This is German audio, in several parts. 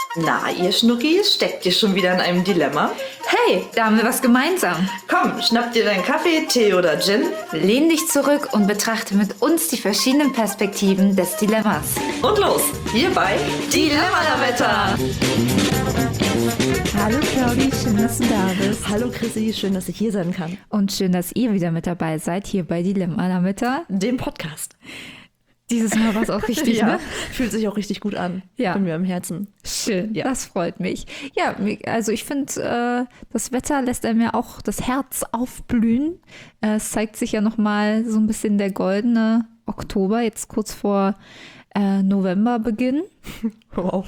Na, ihr Schnuckis, steckt ihr schon wieder in einem Dilemma? Hey, da haben wir was gemeinsam. Komm, schnapp dir deinen Kaffee, Tee oder Gin. Lehn dich zurück und betrachte mit uns die verschiedenen Perspektiven des Dilemmas. Und los, hier bei Dilemma-Lametta. Hallo Claudi, schön, dass du da bist. Hallo Chrissy, schön, dass ich hier sein kann. Und schön, dass ihr wieder mit dabei seid, hier bei Dilemma-Lametta. Dem Podcast. Dieses Mal war es auch richtig, ja, ne? Fühlt sich auch richtig gut an. Ja. Von mir im Herzen. Schön, ja. Das freut mich. Ja, also ich finde, das Wetter lässt einem ja auch das Herz aufblühen. Es zeigt sich ja nochmal so ein bisschen der goldene Oktober, jetzt kurz vor Novemberbeginn. Wow.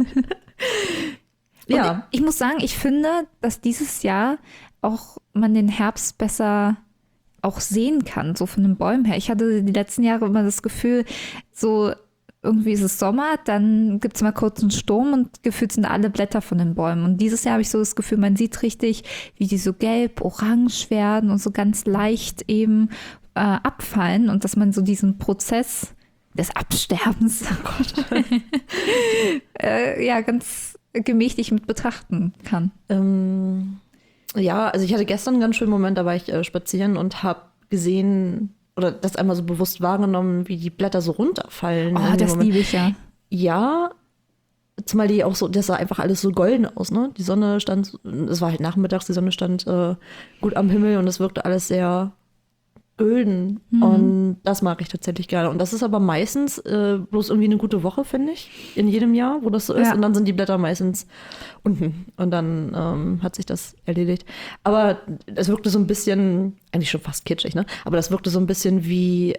Ja. Ich muss sagen, ich finde, dass dieses Jahr auch man den Herbst besser auch sehen kann, so von den Bäumen her. Ich hatte die letzten Jahre immer das Gefühl, so irgendwie ist es Sommer, dann gibt es mal kurz einen Sturm und gefühlt sind alle Blätter von den Bäumen. Und dieses Jahr habe ich so das Gefühl, man sieht richtig, wie die so gelb, orange werden und so ganz leicht eben abfallen und dass man so diesen Prozess des Absterbens ja, ganz gemächlich mit betrachten kann. Ja, also ich hatte gestern einen ganz schönen Moment, da war ich spazieren und habe gesehen oder das einmal so bewusst wahrgenommen, wie die Blätter so runterfallen. Oh, das liebe ich ja. Ja, zumal die auch so, das sah einfach alles so golden aus, ne? Die Sonne stand, es war halt nachmittags, die Sonne stand gut am Himmel und es wirkte alles sehr golden. Und das mag ich tatsächlich gerne. Und das ist aber meistens bloß irgendwie eine gute Woche, finde ich, in jedem Jahr, wo das so ist. Ja. Und dann sind die Blätter meistens unten. Und dann hat sich das erledigt. Aber es wirkte so ein bisschen, eigentlich schon fast kitschig, ne? Aber das wirkte so ein bisschen wie,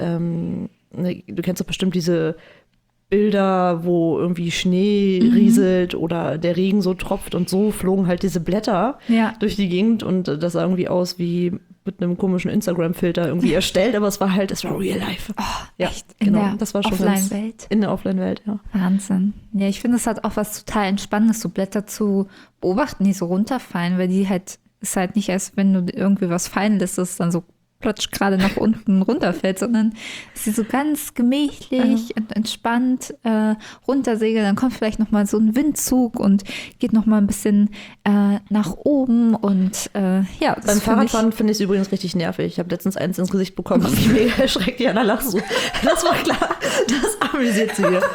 du kennst doch bestimmt diese Bilder, wo irgendwie Schnee rieselt oder der Regen so tropft und so flogen halt diese Blätter durch die Gegend und das sah irgendwie aus wie mit einem komischen Instagram-Filter irgendwie erstellt, aber es war real life. Oh, ja, echt? genau. Das war schon Offline-Welt? In der Offline-Welt, ja. Wahnsinn. Ja, ich finde, es hat auch was total Entspannendes, so Blätter zu beobachten, die so runterfallen, weil die halt, ist halt nicht erst, wenn du irgendwie was fallen lässt, dass es dann so plötzlich gerade nach unten runterfällt, sondern sie so ganz gemächlich und entspannt runtersegeln. Dann kommt vielleicht noch mal so ein Windzug und geht noch mal ein bisschen nach oben und ja. Beim Fahrradfahren finde ich es übrigens richtig nervig. Ich habe letztens eins ins Gesicht bekommen, habe mich mega erschreckt. Jana lachst so. Das war klar. Das amüsiert sie hier.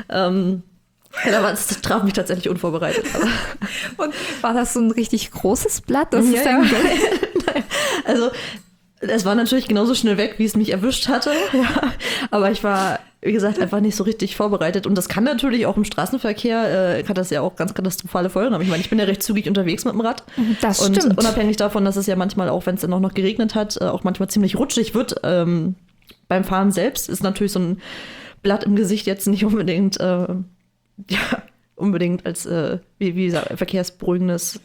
Ja, das traf mich tatsächlich unvorbereitet. Und war das so ein richtig großes Blatt? Das ist ja. Nein. Also es war natürlich genauso schnell weg, wie es mich erwischt hatte. Ja. Aber ich war, wie gesagt, einfach nicht so richtig vorbereitet. Und das kann natürlich auch im Straßenverkehr, kann das ja auch ganz katastrophale Folgen haben. Ich meine, ich bin ja recht zügig unterwegs mit dem Rad. Das und stimmt. Unabhängig davon, dass es ja manchmal auch, wenn es dann auch noch geregnet hat, auch manchmal ziemlich rutschig wird, beim Fahren selbst ist natürlich so ein Blatt im Gesicht jetzt nicht unbedingt, unbedingt als, wie verkehrsberuhigendes,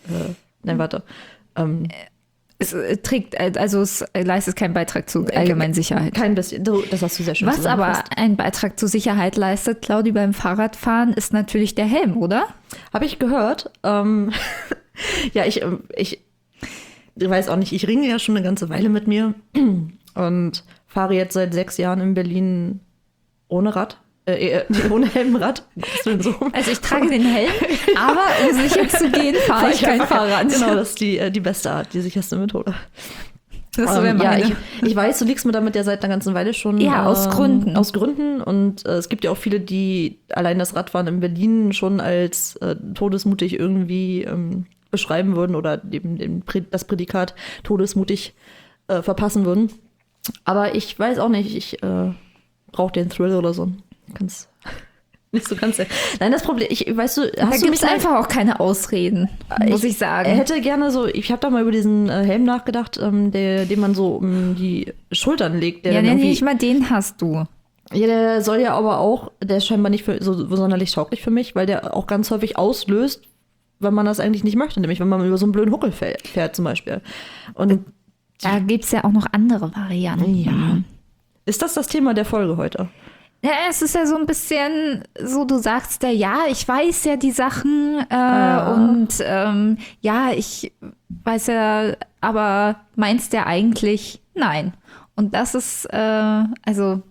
Es trägt, also es leistet keinen Beitrag zur allgemeinen Sicherheit. Kein bisschen, das hast du sehr schön Was aber einen Beitrag zur Sicherheit leistet, Claudi, beim Fahrradfahren, ist natürlich der Helm, oder? Habe ich gehört. Ja, ich weiß auch nicht, ich ringe ja schon eine ganze Weile mit mir und fahre jetzt seit 6 Jahren in Berlin ohne Rad. Ohne Helmrad. Also ich trage den Helm, aber um sicher zu gehen, fahre ich kein Fahrrad. Genau, das ist die beste Art, die sicherste Methode. Das wäre meine. Ja, ich weiß, du liegst mir damit ja seit einer ganzen Weile schon. Ja, aus Gründen. Aus Gründen. Und es gibt ja auch viele, die allein das Radfahren in Berlin schon als todesmutig irgendwie beschreiben würden oder eben das Prädikat todesmutig verpassen würden. Aber ich weiß auch nicht, ich brauche den Thrill oder so. Nicht so ganz. Nein, das Problem, weißt du, da gibt es einfach auch keine Ausreden, muss ich sagen. Er hätte gerne so, ich habe da mal über diesen Helm nachgedacht, den man so um die Schultern legt. Der nicht mal den hast du. Ja, der soll ja aber auch, der ist scheinbar nicht so sonderlich tauglich für mich, weil der auch ganz häufig auslöst, wenn man das eigentlich nicht möchte, nämlich wenn man über so einen blöden Huckel fährt zum Beispiel. Und da gibt es ja auch noch andere Varianten. Ja. Ist das Thema der Folge heute? Ja, es ist ja so ein bisschen so, du sagst ja, ich weiß ja die Sachen und ja, ich weiß ja, aber meinst ja eigentlich nein. Und das ist, also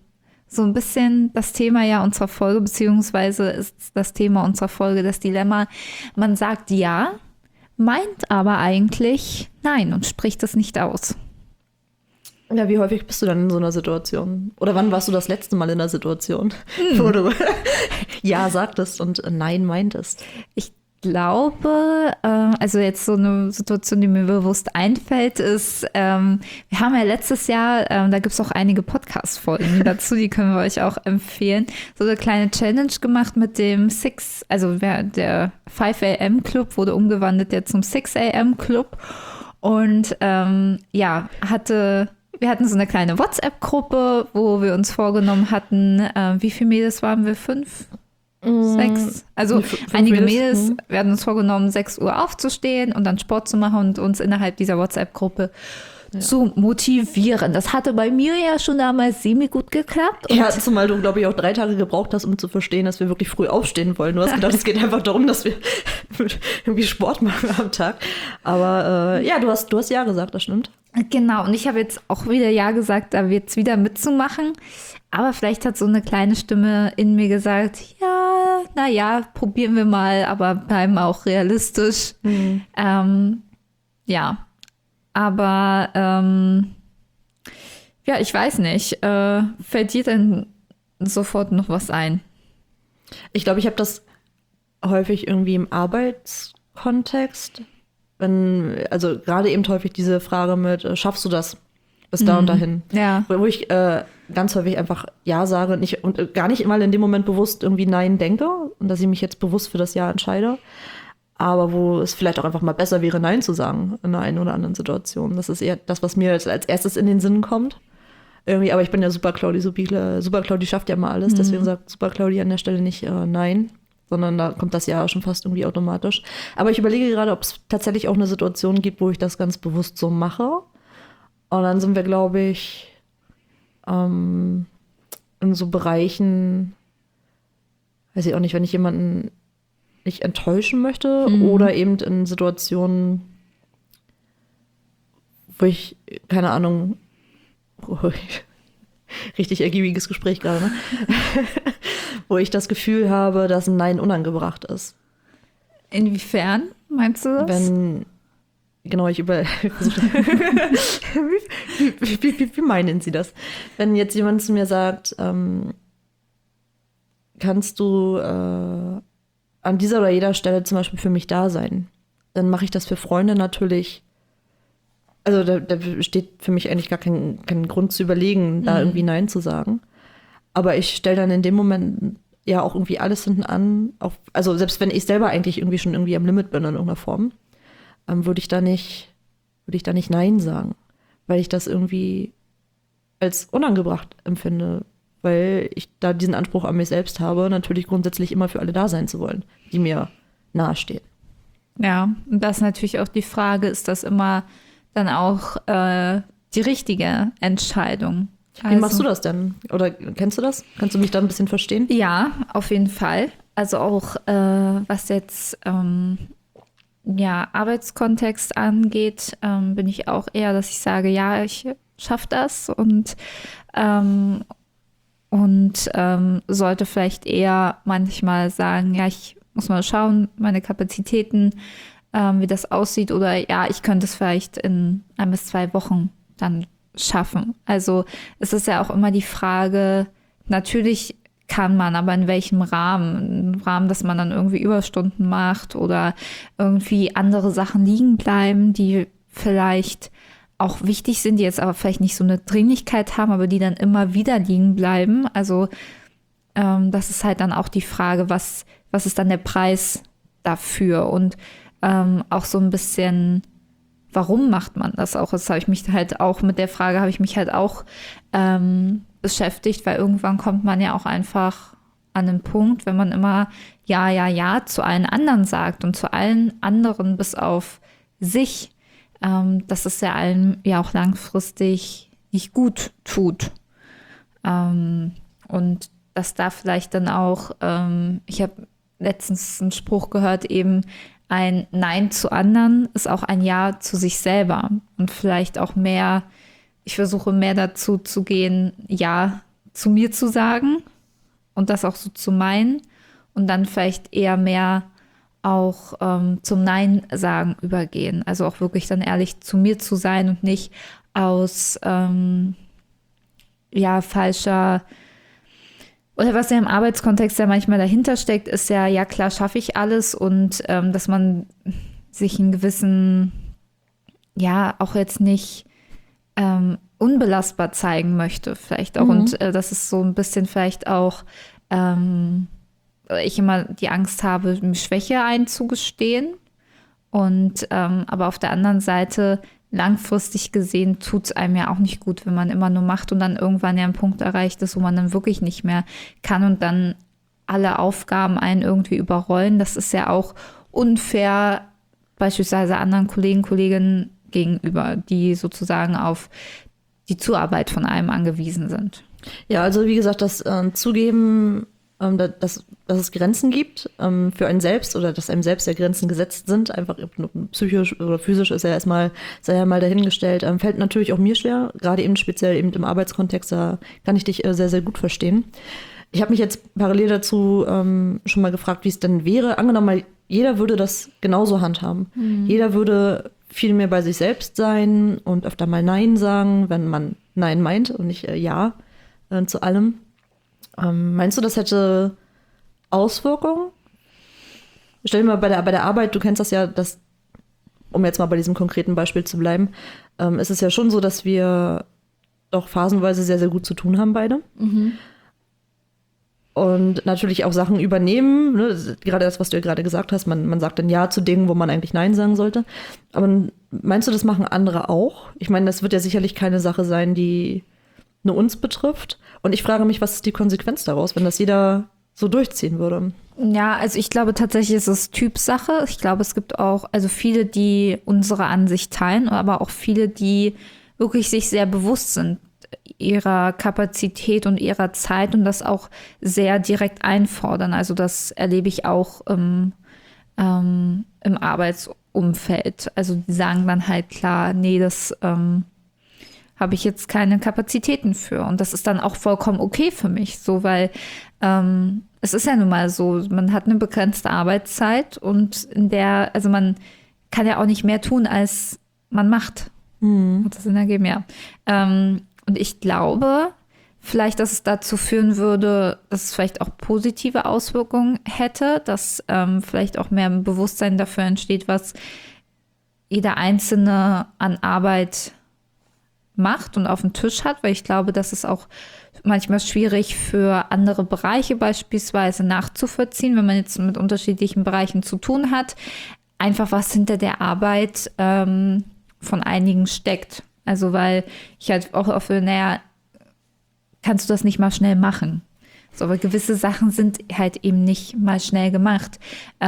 so ein bisschen das Thema ja unserer Folge, beziehungsweise ist das Thema unserer Folge das Dilemma, man sagt ja, meint aber eigentlich nein und spricht es nicht aus. Ja, wie häufig bist du dann in so einer Situation? Oder wann warst du das letzte Mal in einer Situation, wo du ja sagtest und nein meintest? Ich glaube, also jetzt so eine Situation, die mir bewusst einfällt, ist, wir haben ja letztes Jahr, da gibt es auch einige Podcast-Folgen dazu, die können wir euch auch empfehlen, so eine kleine Challenge gemacht mit dem der 5 AM Club wurde umgewandelt jetzt zum 6 AM Club und wir hatten so eine kleine WhatsApp-Gruppe, wo wir uns vorgenommen hatten, wie viele Mädels waren wir? 5? 6? Also einige Mädels, wir hatten uns vorgenommen, 6 Uhr aufzustehen und dann Sport zu machen und uns innerhalb dieser WhatsApp-Gruppe zu motivieren. Das hatte bei mir ja schon damals semi-gut geklappt. Ja, zumal du, glaube ich, auch 3 Tage gebraucht hast, um zu verstehen, dass wir wirklich früh aufstehen wollen. Du hast gedacht, es geht einfach darum, dass wir irgendwie Sport machen am Tag. Aber du hast ja gesagt, das stimmt. Genau, und ich habe jetzt auch wieder ja gesagt, da wird es wieder mitzumachen. Aber vielleicht hat so eine kleine Stimme in mir gesagt, ja, naja, probieren wir mal, aber bleiben auch realistisch. Aber ich weiß nicht. Fällt dir denn sofort noch was ein? Ich glaube, ich habe das häufig irgendwie im Arbeitskontext. Also gerade eben häufig diese Frage mit, schaffst du das bis da und dahin? Ja. Wo ich ganz häufig einfach Ja sage und gar nicht mal in dem Moment bewusst irgendwie Nein denke und dass ich mich jetzt bewusst für das Ja entscheide. Aber wo es vielleicht auch einfach mal besser wäre, Nein zu sagen in einer einen oder anderen Situation. Das ist eher das, was mir als erstes in den Sinn kommt. Irgendwie, aber ich bin ja Super Claudi. Super Claudi schafft ja mal alles. Deswegen sagt Super Claudi an der Stelle nicht Nein, sondern da kommt das Ja schon fast irgendwie automatisch. Aber ich überlege gerade, ob es tatsächlich auch eine Situation gibt, wo ich das ganz bewusst so mache. Und dann sind wir, glaube ich, in so Bereichen, weiß ich auch nicht, wenn ich jemanden nicht enttäuschen möchte oder eben in Situationen, wo ich, keine Ahnung, richtig ergiebiges Gespräch gerade, ne? Wo ich das Gefühl habe, dass ein Nein unangebracht ist. Inwiefern meinst du das? Genau, wie meinen Sie das? Wenn jetzt jemand zu mir sagt, kannst du an dieser oder jeder Stelle zum Beispiel für mich da sein, dann mache ich das für Freunde natürlich. Also da besteht für mich eigentlich gar kein Grund zu überlegen, da irgendwie Nein zu sagen. Aber ich stelle dann in dem Moment ja auch irgendwie alles hinten an. Also selbst wenn ich selber eigentlich irgendwie schon irgendwie am Limit bin in irgendeiner Form, würde ich da nicht Nein sagen. Weil ich das irgendwie als unangebracht empfinde. Weil ich da diesen Anspruch an mich selbst habe, natürlich grundsätzlich immer für alle da sein zu wollen, die mir nahestehen. Ja, und das ist natürlich auch die Frage, ist das immer dann auch die richtige Entscheidung? Wie machst du das denn? Oder kennst du das? Kannst du mich da ein bisschen verstehen? Ja, auf jeden Fall. Also auch was jetzt Arbeitskontext angeht, bin ich auch eher, dass ich sage, ja, ich schaffe das und sollte vielleicht eher manchmal sagen, ja, ich muss mal schauen, meine Kapazitäten, wie das aussieht oder ja, ich könnte es vielleicht in 1 bis 2 Wochen dann schaffen. Also es ist ja auch immer die Frage, natürlich kann man, aber in welchem Rahmen? Im Rahmen, dass man dann irgendwie Überstunden macht oder irgendwie andere Sachen liegen bleiben, die vielleicht auch wichtig sind, die jetzt aber vielleicht nicht so eine Dringlichkeit haben, aber die dann immer wieder liegen bleiben. Also das ist halt dann auch die Frage, was ist dann der Preis dafür? Und auch so ein bisschen, warum macht man das auch? Das habe ich mich halt auch, mit der Frage habe ich mich halt auch beschäftigt, weil irgendwann kommt man ja auch einfach an den Punkt, wenn man immer ja zu allen anderen sagt und zu allen anderen bis auf sich, dass es ja allen ja auch langfristig nicht gut tut. Und dass da vielleicht dann auch, ich habe letztens einen Spruch gehört, eben ein Nein zu anderen ist auch ein Ja zu sich selber. Und vielleicht auch mehr, ich versuche mehr dazu zu gehen, Ja zu mir zu sagen und das auch so zu meinen und dann vielleicht eher mehr auch zum Nein sagen übergehen. Also auch wirklich dann ehrlich zu mir zu sein und nicht aus falscher, oder was ja im Arbeitskontext ja manchmal dahinter steckt, ist ja klar, schaffe ich alles und dass man sich einen gewissen, auch jetzt nicht unbelastbar zeigen möchte vielleicht auch. Und das ist so ein bisschen vielleicht auch ich immer die Angst habe, mir Schwäche einzugestehen. Und aber auf der anderen Seite, langfristig gesehen, tut es einem ja auch nicht gut, wenn man immer nur macht und dann irgendwann ja einen Punkt erreicht ist, wo man dann wirklich nicht mehr kann und dann alle Aufgaben einen irgendwie überrollen. Das ist ja auch unfair, beispielsweise anderen Kollegen, Kolleginnen gegenüber, die sozusagen auf die Zuarbeit von einem angewiesen sind. Ja, also wie gesagt, das Zugeben, dass es Grenzen gibt für einen selbst oder dass einem selbst ja Grenzen gesetzt sind, einfach psychisch oder physisch ist ja erstmal, sei ja mal dahingestellt, fällt natürlich auch mir schwer, gerade eben speziell eben im Arbeitskontext, da kann ich dich sehr, sehr gut verstehen. Ich habe mich jetzt parallel dazu schon mal gefragt, wie es denn wäre, angenommen mal, jeder würde das genauso handhaben. Jeder würde viel mehr bei sich selbst sein und öfter mal Nein sagen, wenn man Nein meint und nicht Ja zu allem. Meinst du, das hätte Auswirkungen? Stell dir mal bei der Arbeit, du kennst das ja, um jetzt mal bei diesem konkreten Beispiel zu bleiben, ist es ja schon so, dass wir doch phasenweise sehr, sehr gut zu tun haben beide. Und natürlich auch Sachen übernehmen, ne? Gerade das, was du ja gerade gesagt hast, man sagt dann Ja zu Dingen, wo man eigentlich Nein sagen sollte. Aber meinst du, das machen andere auch? Ich meine, das wird ja sicherlich keine Sache sein, die nur uns betrifft. Und ich frage mich, was ist die Konsequenz daraus, wenn das jeder so durchziehen würde? Ja, also ich glaube tatsächlich ist es Typsache. Ich glaube, es gibt auch viele, die unsere Ansicht teilen, aber auch viele, die wirklich sich sehr bewusst sind ihrer Kapazität und ihrer Zeit und das auch sehr direkt einfordern. Also das erlebe ich auch im Arbeitsumfeld. Also die sagen dann halt klar, nee, das habe ich jetzt keine Kapazitäten für. Und das ist dann auch vollkommen okay für mich, so, weil es ist ja nun mal so, man hat eine begrenzte Arbeitszeit und also man kann ja auch nicht mehr tun, als man macht. Hat das Sinn ergeben? Ja. Und ich glaube, vielleicht, dass es dazu führen würde, dass es vielleicht auch positive Auswirkungen hätte, dass vielleicht auch mehr ein Bewusstsein dafür entsteht, was jeder Einzelne an Arbeit macht und auf dem Tisch hat, weil ich glaube, das ist auch manchmal schwierig für andere Bereiche beispielsweise nachzuvollziehen, wenn man jetzt mit unterschiedlichen Bereichen zu tun hat, einfach was hinter der Arbeit von einigen steckt. Also weil ich halt auch oft, kannst du das nicht mal schnell machen? So, aber gewisse Sachen sind halt eben nicht mal schnell gemacht.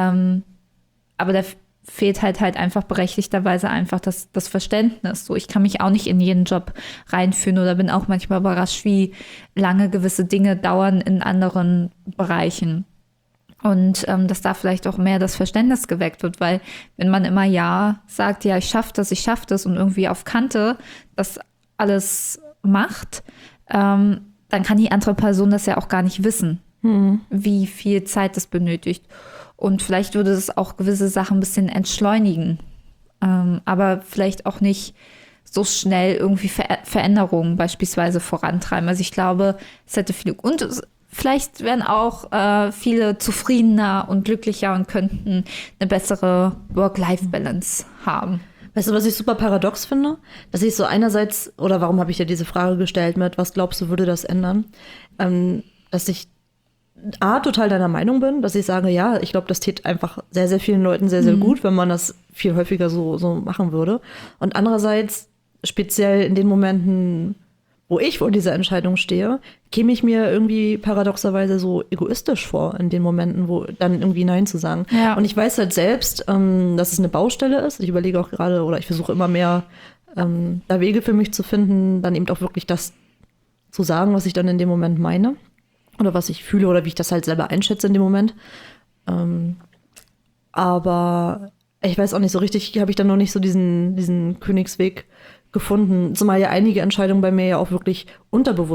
Aber da fehlt halt einfach berechtigterweise einfach das Verständnis. So, ich kann mich auch nicht in jeden Job reinführen oder bin auch manchmal überrascht, wie lange gewisse Dinge dauern in anderen Bereichen. Und dass da vielleicht auch mehr das Verständnis geweckt wird, weil wenn man immer Ja sagt, ja, ich schaffe das und irgendwie auf Kante das alles macht, dann kann die andere Person das ja auch gar nicht wissen, wie viel Zeit das benötigt. Und vielleicht würde es auch gewisse Sachen ein bisschen entschleunigen, aber vielleicht auch nicht so schnell irgendwie Veränderungen beispielsweise vorantreiben. Also ich glaube, es hätte viele, und vielleicht wären auch viele zufriedener und glücklicher und könnten eine bessere Work-Life-Balance haben. Weißt du, was ich super paradox finde? Dass ich so einerseits, oder warum habe ich dir diese Frage gestellt mit, was glaubst du, würde das ändern? Dass ich total deiner Meinung bin, dass ich sage, ja, ich glaube, das täte einfach sehr, sehr vielen Leuten sehr, sehr gut, wenn man das viel häufiger so machen würde. Und andererseits, speziell in den Momenten, wo ich vor dieser Entscheidung stehe, käme ich mir irgendwie paradoxerweise so egoistisch vor in den Momenten, wo dann irgendwie Nein zu sagen. Ja. Und ich weiß halt selbst, dass es eine Baustelle ist. Ich überlege auch gerade, oder ich versuche immer mehr, da Wege für mich zu finden, dann eben auch wirklich das zu sagen, was ich dann in dem Moment meine. Oder was ich fühle oder wie ich das halt selber einschätze in dem Moment. Aber ich weiß auch nicht so richtig, habe ich dann noch nicht so diesen Königsweg gefunden. Zumal ja einige Entscheidungen bei mir ja auch wirklich unterbewusst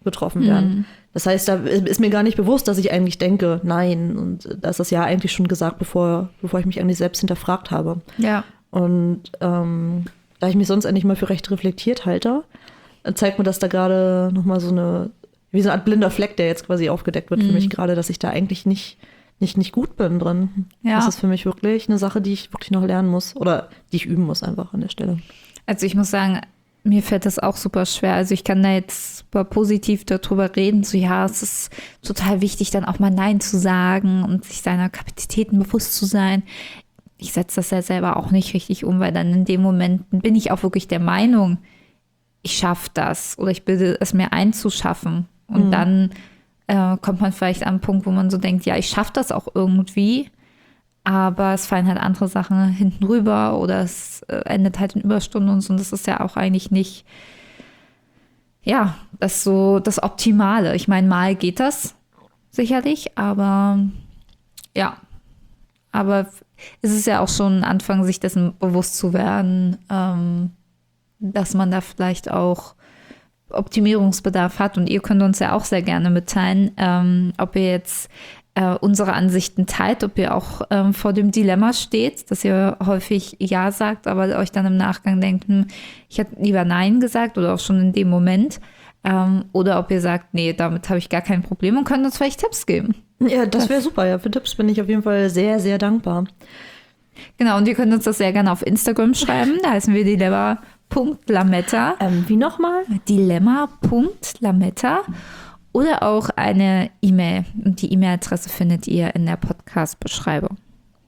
betroffen werden. Das heißt, da ist mir gar nicht bewusst, dass ich eigentlich denke, nein. Und da ist das ja eigentlich schon gesagt, bevor ich mich eigentlich selbst hinterfragt habe. Ja. Und da ich mich sonst eigentlich mal für recht reflektiert halte, zeigt mir das da gerade nochmal wie so eine Art blinder Fleck, der jetzt quasi aufgedeckt wird für mich gerade, dass ich da eigentlich nicht gut bin drin. Ja. Das ist für mich wirklich eine Sache, die ich wirklich noch lernen muss oder die ich üben muss einfach an der Stelle. Also ich muss sagen, mir fällt das auch super schwer. Also ich kann da jetzt super positiv darüber reden, so ja, es ist total wichtig, dann auch mal Nein zu sagen und sich seiner Kapazitäten bewusst zu sein. Ich setze das ja selber auch nicht richtig um, weil dann in dem Moment bin ich auch wirklich der Meinung, ich schaffe das oder ich bilde es mir ein zu schaffen. Und dann kommt man vielleicht an einen Punkt, wo man so denkt, ja, ich schaffe das auch irgendwie, aber es fallen halt andere Sachen hinten rüber oder es endet halt in Überstunden und so. Und das ist ja auch eigentlich nicht, ja, das so das Optimale. Ich meine, mal geht das sicherlich, aber ja, aber es ist ja auch schon ein Anfang, sich dessen bewusst zu werden, dass man da vielleicht auch Optimierungsbedarf hat. Und ihr könnt uns ja auch sehr gerne mitteilen, ob ihr jetzt unsere Ansichten teilt, ob ihr auch vor dem Dilemma steht, dass ihr häufig Ja sagt, aber euch dann im Nachgang denkt, ich hätte lieber Nein gesagt oder auch schon in dem Moment. Oder ob ihr sagt, nee, damit habe ich gar kein Problem und könnt uns vielleicht Tipps geben. Ja, das wäre super. Ja, für Tipps bin ich auf jeden Fall sehr, sehr dankbar. Genau, und ihr könnt uns das sehr gerne auf Instagram schreiben. Da heißen wir dilemma.lametta. Wie nochmal? Dilemma.lametta. Oder auch eine E-Mail. Und die E-Mail-Adresse findet ihr in der Podcast-Beschreibung.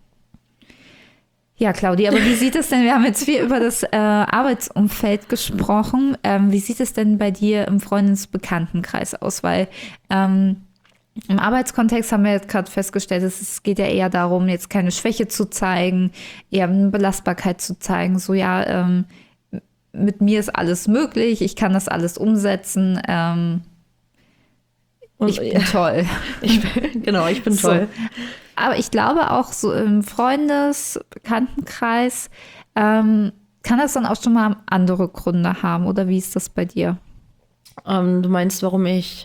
Ja, Claudia, aber wie sieht es denn, wir haben jetzt viel über das Arbeitsumfeld gesprochen. Wie sieht es denn bei dir im Freundesbekanntenkreis aus? Weil im Arbeitskontext haben wir jetzt gerade festgestellt, es geht ja eher darum, jetzt keine Schwäche zu zeigen, eher eine Belastbarkeit zu zeigen. So, ja, mit mir ist alles möglich, ich kann das alles umsetzen. Ich bin toll. Ich bin toll. Aber ich glaube auch so im Bekanntenkreis kann das dann auch schon mal andere Gründe haben. Oder wie ist das bei dir? Du meinst, warum ich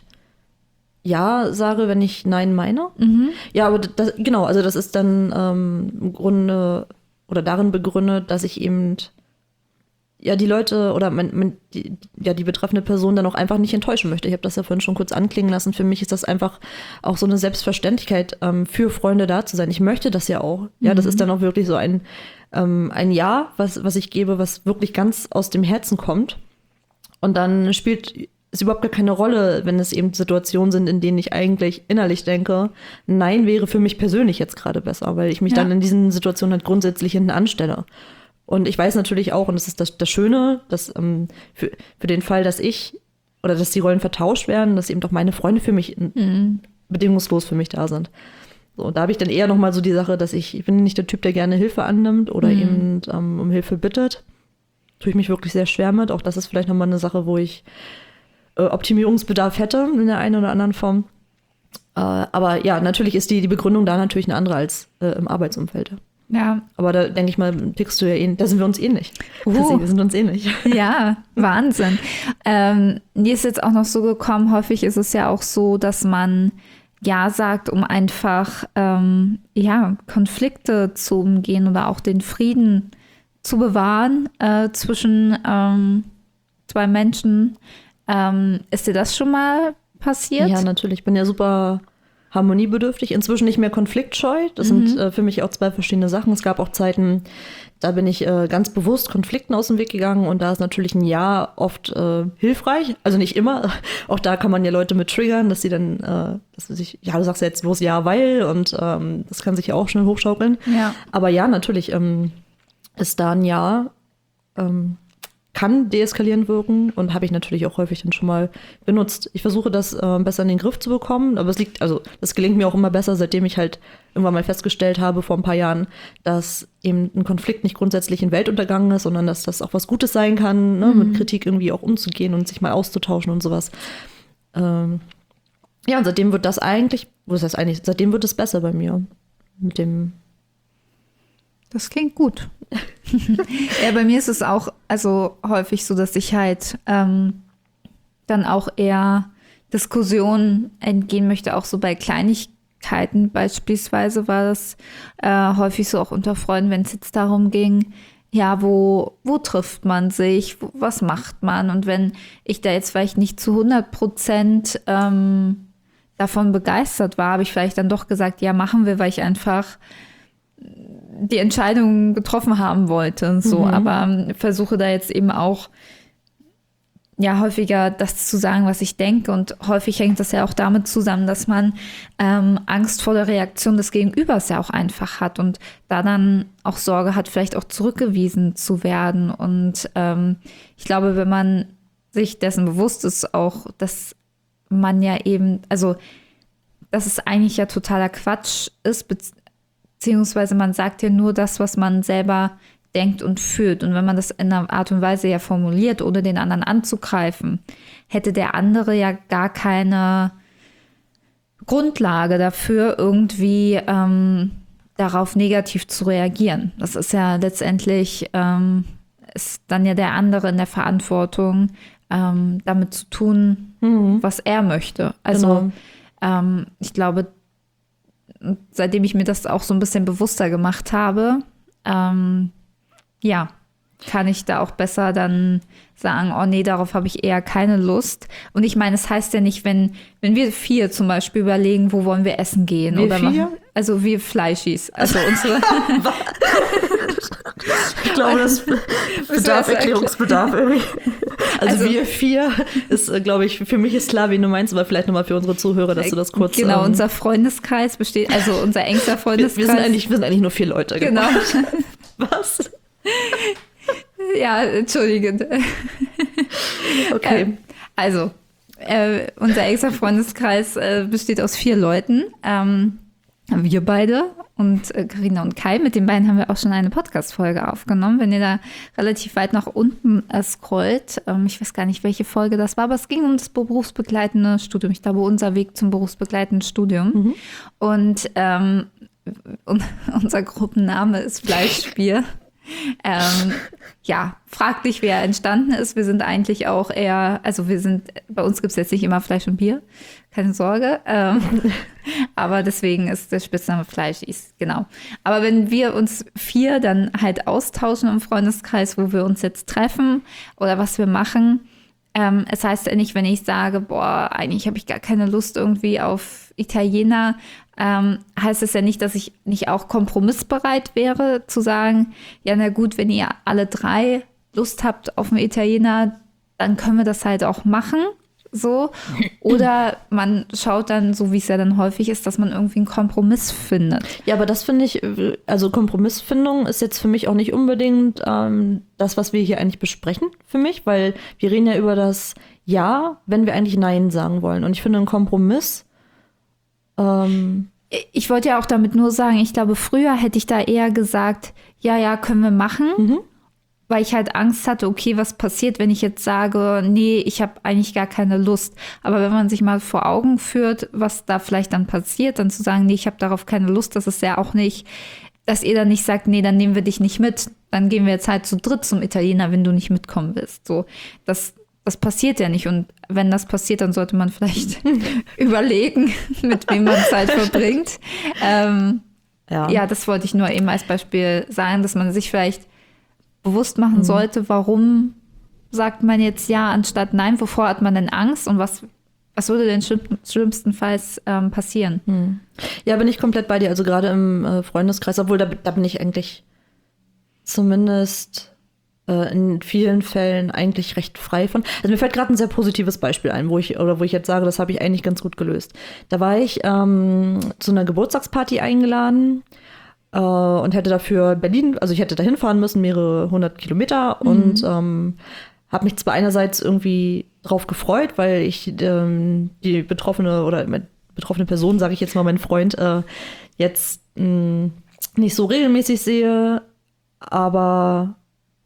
Ja sage, wenn ich Nein meine? Ja, aber also das ist dann im Grunde oder darin begründet, dass ich eben die Leute oder die betreffende Person dann auch einfach nicht enttäuschen möchte. Ich habe das ja vorhin schon kurz anklingen lassen. Für mich ist das einfach auch so eine Selbstverständlichkeit, für Freunde da zu sein. Ich möchte das ja auch. Ja, das ist dann auch wirklich so ein Ja, was ich gebe, was wirklich ganz aus dem Herzen kommt. Und dann spielt es überhaupt gar keine Rolle, wenn es eben Situationen sind, in denen ich eigentlich innerlich denke, Nein wäre für mich persönlich jetzt gerade besser, weil ich mich dann in diesen Situationen halt grundsätzlich hinten anstelle. Und ich weiß natürlich auch, und das ist das Schöne, dass für den Fall, dass die Rollen vertauscht werden, dass eben doch meine Freunde für mich bedingungslos für mich da sind. So, und da habe ich dann eher nochmal so die Sache, dass ich bin nicht der Typ, der gerne Hilfe annimmt oder eben um Hilfe bittet. Tue ich mich wirklich sehr schwer mit. Auch das ist vielleicht nochmal eine Sache, wo ich Optimierungsbedarf hätte in der einen oder anderen Form. Aber ja, natürlich ist die Begründung da natürlich eine andere als im Arbeitsumfeld. Ja. Aber da denke ich mal, tickst du ja da sind wir uns ähnlich. Wir sind uns ähnlich. Ja, Wahnsinn. Mir ist jetzt auch noch so gekommen, häufig ist es ja auch so, dass man Ja sagt, um einfach Konflikte zu umgehen oder auch den Frieden zu bewahren zwischen zwei Menschen. Ist dir das schon mal passiert? Ja, natürlich. Ich bin ja super harmoniebedürftig, inzwischen nicht mehr konfliktscheu. Das sind für mich auch zwei verschiedene Sachen. Es gab auch Zeiten, da bin ich ganz bewusst Konflikten aus dem Weg gegangen und da ist natürlich ein Ja oft hilfreich. Also nicht immer. Auch da kann man ja Leute mit triggern, dass sie dann, du sagst ja jetzt bloß Ja, weil und das kann sich ja auch schnell hochschaukeln. Ja. Aber ja, natürlich ist da ein Ja kann deeskalierend wirken und habe ich natürlich auch häufig dann schon mal benutzt. Ich versuche das besser in den Griff zu bekommen, aber das gelingt mir auch immer besser, seitdem ich halt irgendwann mal festgestellt habe vor ein paar Jahren, dass eben ein Konflikt nicht grundsätzlich in Weltuntergang ist, sondern dass das auch was Gutes sein kann, ne, mit Kritik irgendwie auch umzugehen und sich mal auszutauschen und sowas. Und seitdem wird seitdem wird es besser bei mir mit dem. Das klingt gut. Ja, bei mir ist es auch häufig so, dass ich halt dann auch eher Diskussionen entgehen möchte, auch so bei Kleinigkeiten beispielsweise war das häufig so auch unter Freunden, wenn es jetzt darum ging, ja, wo trifft man sich, was macht man? Und wenn ich da jetzt vielleicht nicht zu 100% davon begeistert war, habe ich vielleicht dann doch gesagt, ja, machen wir, weil ich einfach die Entscheidung getroffen haben wollte. So, aber versuche da jetzt eben auch ja häufiger das zu sagen, was ich denke. Und häufig hängt das ja auch damit zusammen, dass man Angst vor der Reaktion des Gegenübers ja auch einfach hat und da dann auch Sorge hat, vielleicht auch zurückgewiesen zu werden. Und ich glaube, wenn man sich dessen bewusst ist, auch, dass man ja eben, also dass es eigentlich ja totaler Quatsch ist, beziehungsweise man sagt ja nur das, was man selber denkt und fühlt. Und wenn man das in einer Art und Weise ja formuliert, ohne den anderen anzugreifen, hätte der andere ja gar keine Grundlage dafür, irgendwie darauf negativ zu reagieren. Das ist ja letztendlich, ist dann ja der andere in der Verantwortung, damit zu tun, was er möchte. Also ich glaube, seitdem ich mir das auch so ein bisschen bewusster gemacht habe, ja, kann ich da auch besser dann sagen, oh nee, darauf habe ich eher keine Lust. Und ich meine, es heißt ja nicht, wenn wir 4 zum Beispiel überlegen, wo wollen wir essen gehen. Wir oder 4? Also wir Fleischis. Also unsere. Ich glaube, das bedarf Erklärungsbedarf irgendwie. Also wir 4 ist, glaube ich, für mich ist klar, wen du meinst, aber vielleicht nochmal für unsere Zuhörer, dass du das kurz... Genau, unser Freundeskreis besteht, also unser engster Freundeskreis. Wir sind eigentlich nur 4 Leute. Genau. Was? Ja, entschuldigend. Okay. Also, unser engster Freundeskreis besteht aus 4 Leuten. Wir beide und Carina und Kai. Mit den beiden haben wir auch schon eine Podcast-Folge aufgenommen. Wenn ihr da relativ weit nach unten scrollt, ich weiß gar nicht, welche Folge das war, aber es ging um das berufsbegleitende Studium. Ich glaube, unser Weg zum berufsbegleitenden Studium. Und unser Gruppenname ist Fleischbier. Ja, frag dich, wer entstanden ist. Wir sind eigentlich auch eher, also bei uns gibt es jetzt nicht immer Fleisch und Bier, keine Sorge. Aber deswegen ist der Spitzname Fleischis, genau. Aber wenn wir uns 4 dann halt austauschen im Freundeskreis, wo wir uns jetzt treffen oder was wir machen, es heißt ja nicht, wenn ich sage, boah, eigentlich habe ich gar keine Lust irgendwie auf Italiener, heißt es ja nicht, dass ich nicht auch kompromissbereit wäre, zu sagen, ja, na gut, wenn ihr alle 3 Lust habt auf einen Italiener, dann können wir das halt auch machen, so. Oder man schaut dann, so wie es ja dann häufig ist, dass man irgendwie einen Kompromiss findet. Ja, aber das finde ich, also Kompromissfindung ist jetzt für mich auch nicht unbedingt das, was wir hier eigentlich besprechen, für mich, weil wir reden ja über das Ja, wenn wir eigentlich Nein sagen wollen. Und ich finde, ein Kompromiss ich wollte ja auch damit nur sagen, ich glaube, früher hätte ich da eher gesagt, ja, können wir machen, weil ich halt Angst hatte, okay, was passiert, wenn ich jetzt sage, nee, ich habe eigentlich gar keine Lust. Aber wenn man sich mal vor Augen führt, was da vielleicht dann passiert, dann zu sagen, nee, ich habe darauf keine Lust, das ist ja auch nicht, dass ihr dann nicht sagt, nee, dann nehmen wir dich nicht mit, dann gehen wir jetzt halt zu dritt zum Italiener, wenn du nicht mitkommen willst. So, das passiert ja nicht. Und wenn das passiert, dann sollte man vielleicht überlegen, mit wem man Zeit verbringt. Ja, das wollte ich nur eben als Beispiel sagen, dass man sich vielleicht bewusst machen sollte, warum sagt man jetzt ja anstatt nein, wovor hat man denn Angst und was würde denn schlimmstenfalls passieren? Ja, bin ich komplett bei dir. Also gerade im Freundeskreis, obwohl da bin ich eigentlich zumindest in vielen Fällen eigentlich recht frei von. Also mir fällt gerade ein sehr positives Beispiel ein, wo ich jetzt sage, das habe ich eigentlich ganz gut gelöst. Da war ich zu einer Geburtstagsparty eingeladen und hätte dafür Berlin, also ich hätte da hinfahren müssen, mehrere 100 Kilometer und habe mich zwar einerseits irgendwie drauf gefreut, weil ich die betroffene Person, sage ich jetzt mal, meinen Freund, jetzt nicht so regelmäßig sehe, aber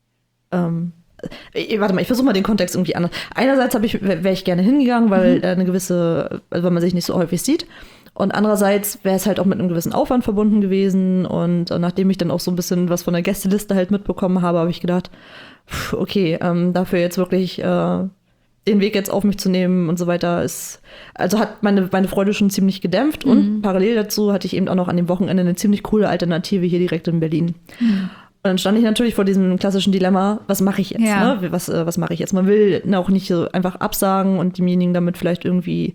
warte mal, ich versuche mal den Kontext irgendwie anders. Einerseits wäre ich gerne hingegangen, weil weil man sich nicht so häufig sieht. Und andererseits wäre es halt auch mit einem gewissen Aufwand verbunden gewesen. Und nachdem ich dann auch so ein bisschen was von der Gästeliste halt mitbekommen habe, habe ich gedacht, okay, dafür jetzt wirklich den Weg jetzt auf mich zu nehmen und so weiter, also hat meine Freude schon ziemlich gedämpft. Und parallel dazu hatte ich eben auch noch an dem Wochenende eine ziemlich coole Alternative hier direkt in Berlin. Und dann stand ich natürlich vor diesem klassischen Dilemma, was mache ich jetzt? Ja. Ne? Was mache ich jetzt? Man will auch nicht so einfach absagen und demjenigen damit vielleicht irgendwie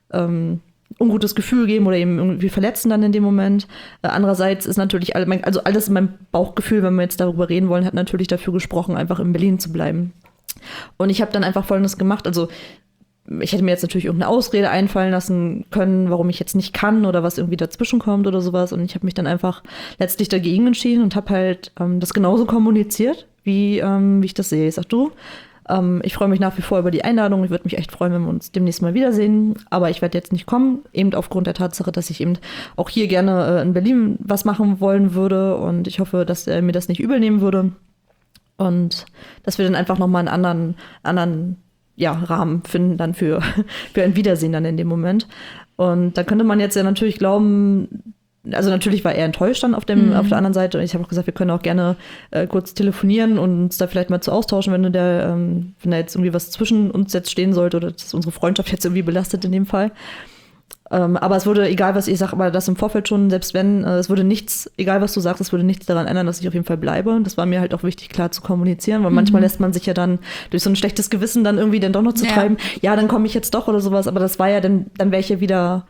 ungutes Gefühl geben oder eben irgendwie verletzen dann in dem Moment. Andererseits ist natürlich alles in meinem Bauchgefühl, wenn wir jetzt darüber reden wollen, hat natürlich dafür gesprochen, einfach in Berlin zu bleiben. Und ich habe dann einfach Folgendes gemacht. Also ich hätte mir jetzt natürlich irgendeine Ausrede einfallen lassen können, warum ich jetzt nicht kann oder was irgendwie dazwischen kommt oder sowas. Und ich habe mich dann einfach letztlich dagegen entschieden und habe halt das genauso kommuniziert, wie ich das sehe. Ich sag, du, ich freue mich nach wie vor über die Einladung. Ich würde mich echt freuen, wenn wir uns demnächst mal wiedersehen. Aber ich werde jetzt nicht kommen, eben aufgrund der Tatsache, dass ich eben auch hier gerne in Berlin was machen wollen würde. Und ich hoffe, dass er mir das nicht übel nehmen würde. Und dass wir dann einfach nochmal einen anderen Rahmen finden dann für ein Wiedersehen dann in dem Moment. Und da könnte man jetzt ja natürlich glauben, also natürlich war er enttäuscht dann auf der anderen Seite. Und ich habe auch gesagt, wir können auch gerne kurz telefonieren und uns da vielleicht mal zu austauschen, wenn da jetzt irgendwie was zwischen uns jetzt stehen sollte oder dass unsere Freundschaft jetzt irgendwie belastet in dem Fall. Aber es würde, egal was ich sage, aber das im Vorfeld schon, selbst wenn, es würde nichts, egal was du sagst, es würde nichts daran ändern, dass ich auf jeden Fall bleibe. Das war mir halt auch wichtig, klar zu kommunizieren, weil manchmal lässt man sich ja dann durch so ein schlechtes Gewissen dann irgendwie dann doch noch zu treiben, ja, dann komme ich jetzt doch oder sowas, aber das war ja dann wäre ich ja wieder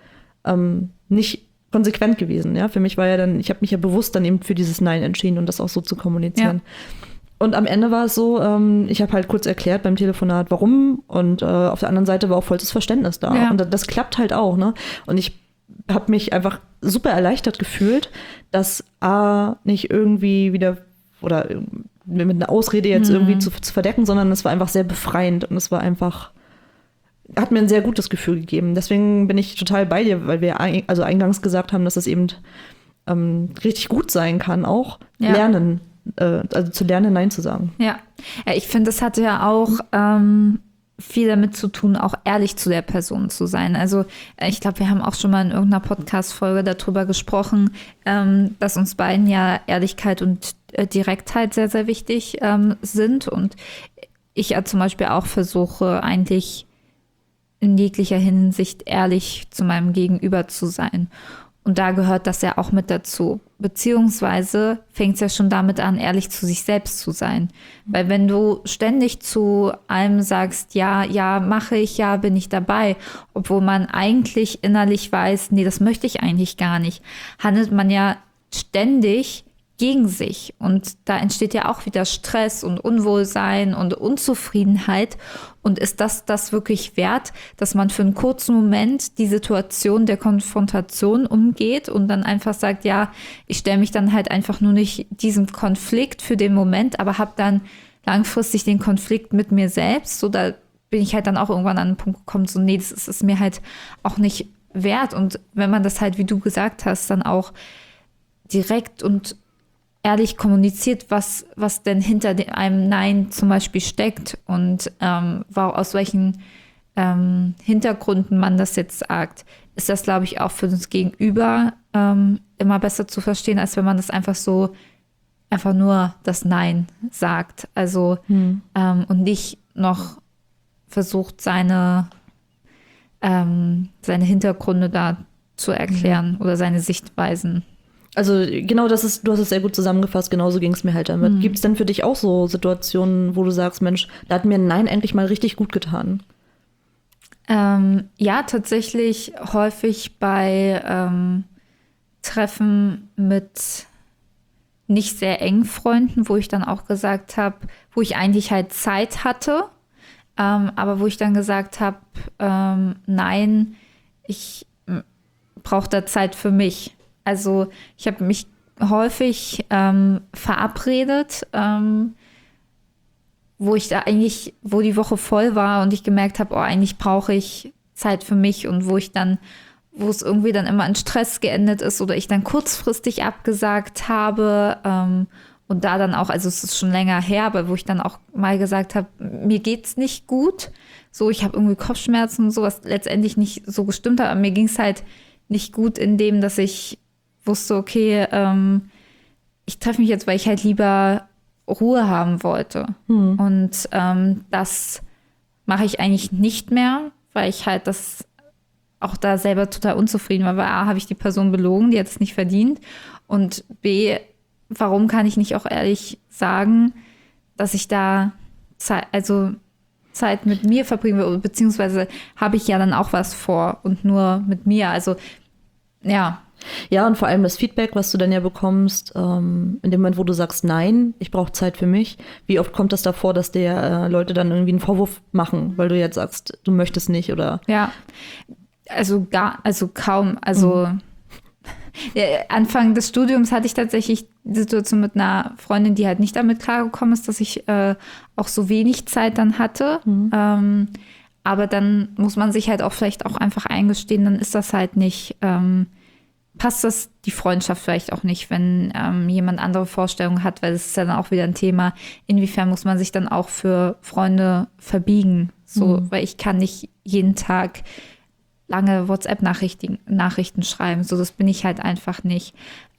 nicht konsequent gewesen, ja. Für mich war ja dann, ich habe mich ja bewusst dann eben für dieses Nein entschieden und das auch so zu kommunizieren. Ja. Und am Ende war es so, ich habe halt kurz erklärt beim Telefonat, warum. Und auf der anderen Seite war auch vollstes Verständnis da. Ja. Und das klappt halt auch, ne? Und ich habe mich einfach super erleichtert gefühlt, dass A, nicht irgendwie wieder oder mit einer Ausrede jetzt irgendwie zu verdecken, sondern es war einfach sehr befreiend und es war einfach, hat mir ein sehr gutes Gefühl gegeben. Deswegen bin ich total bei dir, weil wir also eingangs gesagt haben, dass es eben richtig gut sein kann, auch lernen. Also zu lernen, Nein zu sagen. Ja, ich finde, das hatte ja auch viel damit zu tun, auch ehrlich zu der Person zu sein. Also ich glaube, wir haben auch schon mal in irgendeiner Podcast-Folge darüber gesprochen, dass uns beiden ja Ehrlichkeit und Direktheit sehr, sehr wichtig sind. Und ich ja zum Beispiel auch versuche, eigentlich in jeglicher Hinsicht ehrlich zu meinem Gegenüber zu sein. Und da gehört das ja auch mit dazu. Beziehungsweise fängt es ja schon damit an, ehrlich zu sich selbst zu sein. Weil wenn du ständig zu allem sagst, ja, mache ich, ja, bin ich dabei, obwohl man eigentlich innerlich weiß, nee, das möchte ich eigentlich gar nicht, handelt man ja ständig gegen sich. Und da entsteht ja auch wieder Stress und Unwohlsein und Unzufriedenheit. Und ist das wirklich wert, dass man für einen kurzen Moment die Situation der Konfrontation umgeht und dann einfach sagt, ja, ich stelle mich dann halt einfach nur nicht diesem Konflikt für den Moment, aber habe dann langfristig den Konflikt mit mir selbst. So, da bin ich halt dann auch irgendwann an einen Punkt gekommen, so, nee, das ist mir halt auch nicht wert. Und wenn man das halt, wie du gesagt hast, dann auch direkt und ehrlich kommuniziert, was denn hinter einem Nein zum Beispiel steckt und aus welchen Hintergründen man das jetzt sagt, ist das, glaube ich, auch für uns Gegenüber immer besser zu verstehen, als wenn man das einfach nur das Nein sagt. Also und nicht noch versucht, seine Hintergründe da zu erklären oder seine Sichtweisen. Also genau, du hast es sehr gut zusammengefasst, genauso ging es mir halt damit. Gibt es denn für dich auch so Situationen, wo du sagst, Mensch, da hat mir ein Nein eigentlich mal richtig gut getan? Ja, tatsächlich häufig bei Treffen mit nicht sehr engen Freunden, wo ich dann auch gesagt habe, wo ich eigentlich halt Zeit hatte, aber wo ich dann gesagt habe, nein, ich brauche da Zeit für mich. Also ich habe mich häufig verabredet, wo die Woche voll war und ich gemerkt habe, eigentlich brauche ich Zeit für mich und wo es irgendwie dann immer in Stress geendet ist oder ich dann kurzfristig abgesagt habe und da dann auch, also es ist schon länger her, aber wo ich dann auch mal gesagt habe, mir geht's nicht gut, so ich habe irgendwie Kopfschmerzen und sowas letztendlich nicht so gestimmt hat, aber mir ging es halt nicht gut in dem, dass ich wusste, okay, ich treffe mich jetzt, weil ich halt lieber Ruhe haben wollte. Und das mache ich eigentlich nicht mehr, weil ich halt das auch da selber total unzufrieden war, weil A, habe ich die Person belogen, die hat es nicht verdient, und B, warum kann ich nicht auch ehrlich sagen, dass ich da Zeit mit mir verbringen will, beziehungsweise habe ich ja dann auch was vor und nur mit mir, also ja. Ja, und vor allem das Feedback, was du dann ja bekommst, in dem Moment, wo du sagst, nein, ich brauche Zeit für mich. Wie oft kommt das davor, dass dir Leute dann irgendwie einen Vorwurf machen, weil du jetzt sagst, du möchtest nicht oder? Ja, also kaum. Also Anfang des Studiums hatte ich tatsächlich die Situation mit einer Freundin, die halt nicht damit klargekommen ist, dass ich auch so wenig Zeit dann hatte. Aber dann muss man sich halt auch vielleicht auch einfach eingestehen, dann ist das halt nicht, passt das die Freundschaft vielleicht auch nicht, wenn jemand andere Vorstellungen hat, weil das ist ja dann auch wieder ein Thema, inwiefern muss man sich dann auch für Freunde verbiegen, so, weil ich kann nicht jeden Tag lange WhatsApp-Nachrichten schreiben, so, das bin ich halt einfach nicht.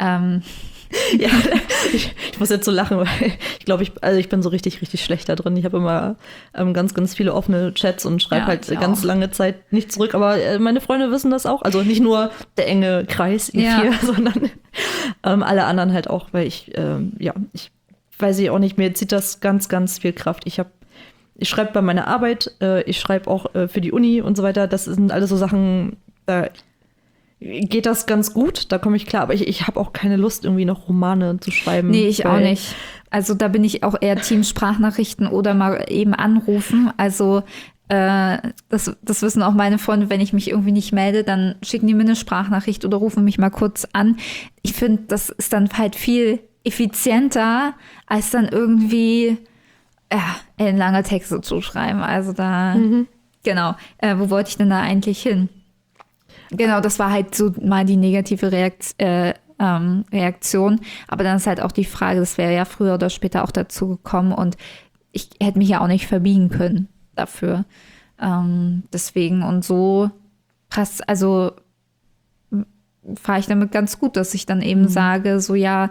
Ja, ich muss jetzt so lachen, weil ich glaube, ich bin so richtig, richtig schlecht da drin. Ich habe immer ganz, ganz viele offene Chats und schreibe halt ganz auch lange Zeit nicht zurück. Aber meine Freunde wissen das auch. Also nicht nur der enge Kreis, ihr vier, sondern alle anderen halt auch, weil ich weiß ich auch nicht, mir zieht das ganz, ganz viel Kraft. Ich schreibe bei meiner Arbeit, ich schreibe auch für die Uni und so weiter. Das sind alles so Sachen, da geht das ganz gut, da komme ich klar. Aber ich habe auch keine Lust, irgendwie noch Romane zu schreiben. Nee, ich auch nicht. Also da bin ich auch eher Team Sprachnachrichten oder mal eben anrufen. Also das wissen auch meine Freunde, wenn ich mich irgendwie nicht melde, dann schicken die mir eine Sprachnachricht oder rufen mich mal kurz an. Ich finde, das ist dann halt viel effizienter, als dann irgendwie lange Texte zu schreiben. Also da, genau. Wo wollte ich denn da eigentlich hin? Genau, das war halt so mal die negative Reaktion. Aber dann ist halt auch die Frage, das wäre ja früher oder später auch dazu gekommen und ich hätte mich ja auch nicht verbiegen können dafür. Deswegen und so passt, also fahre ich damit ganz gut, dass ich dann eben sage, so ja,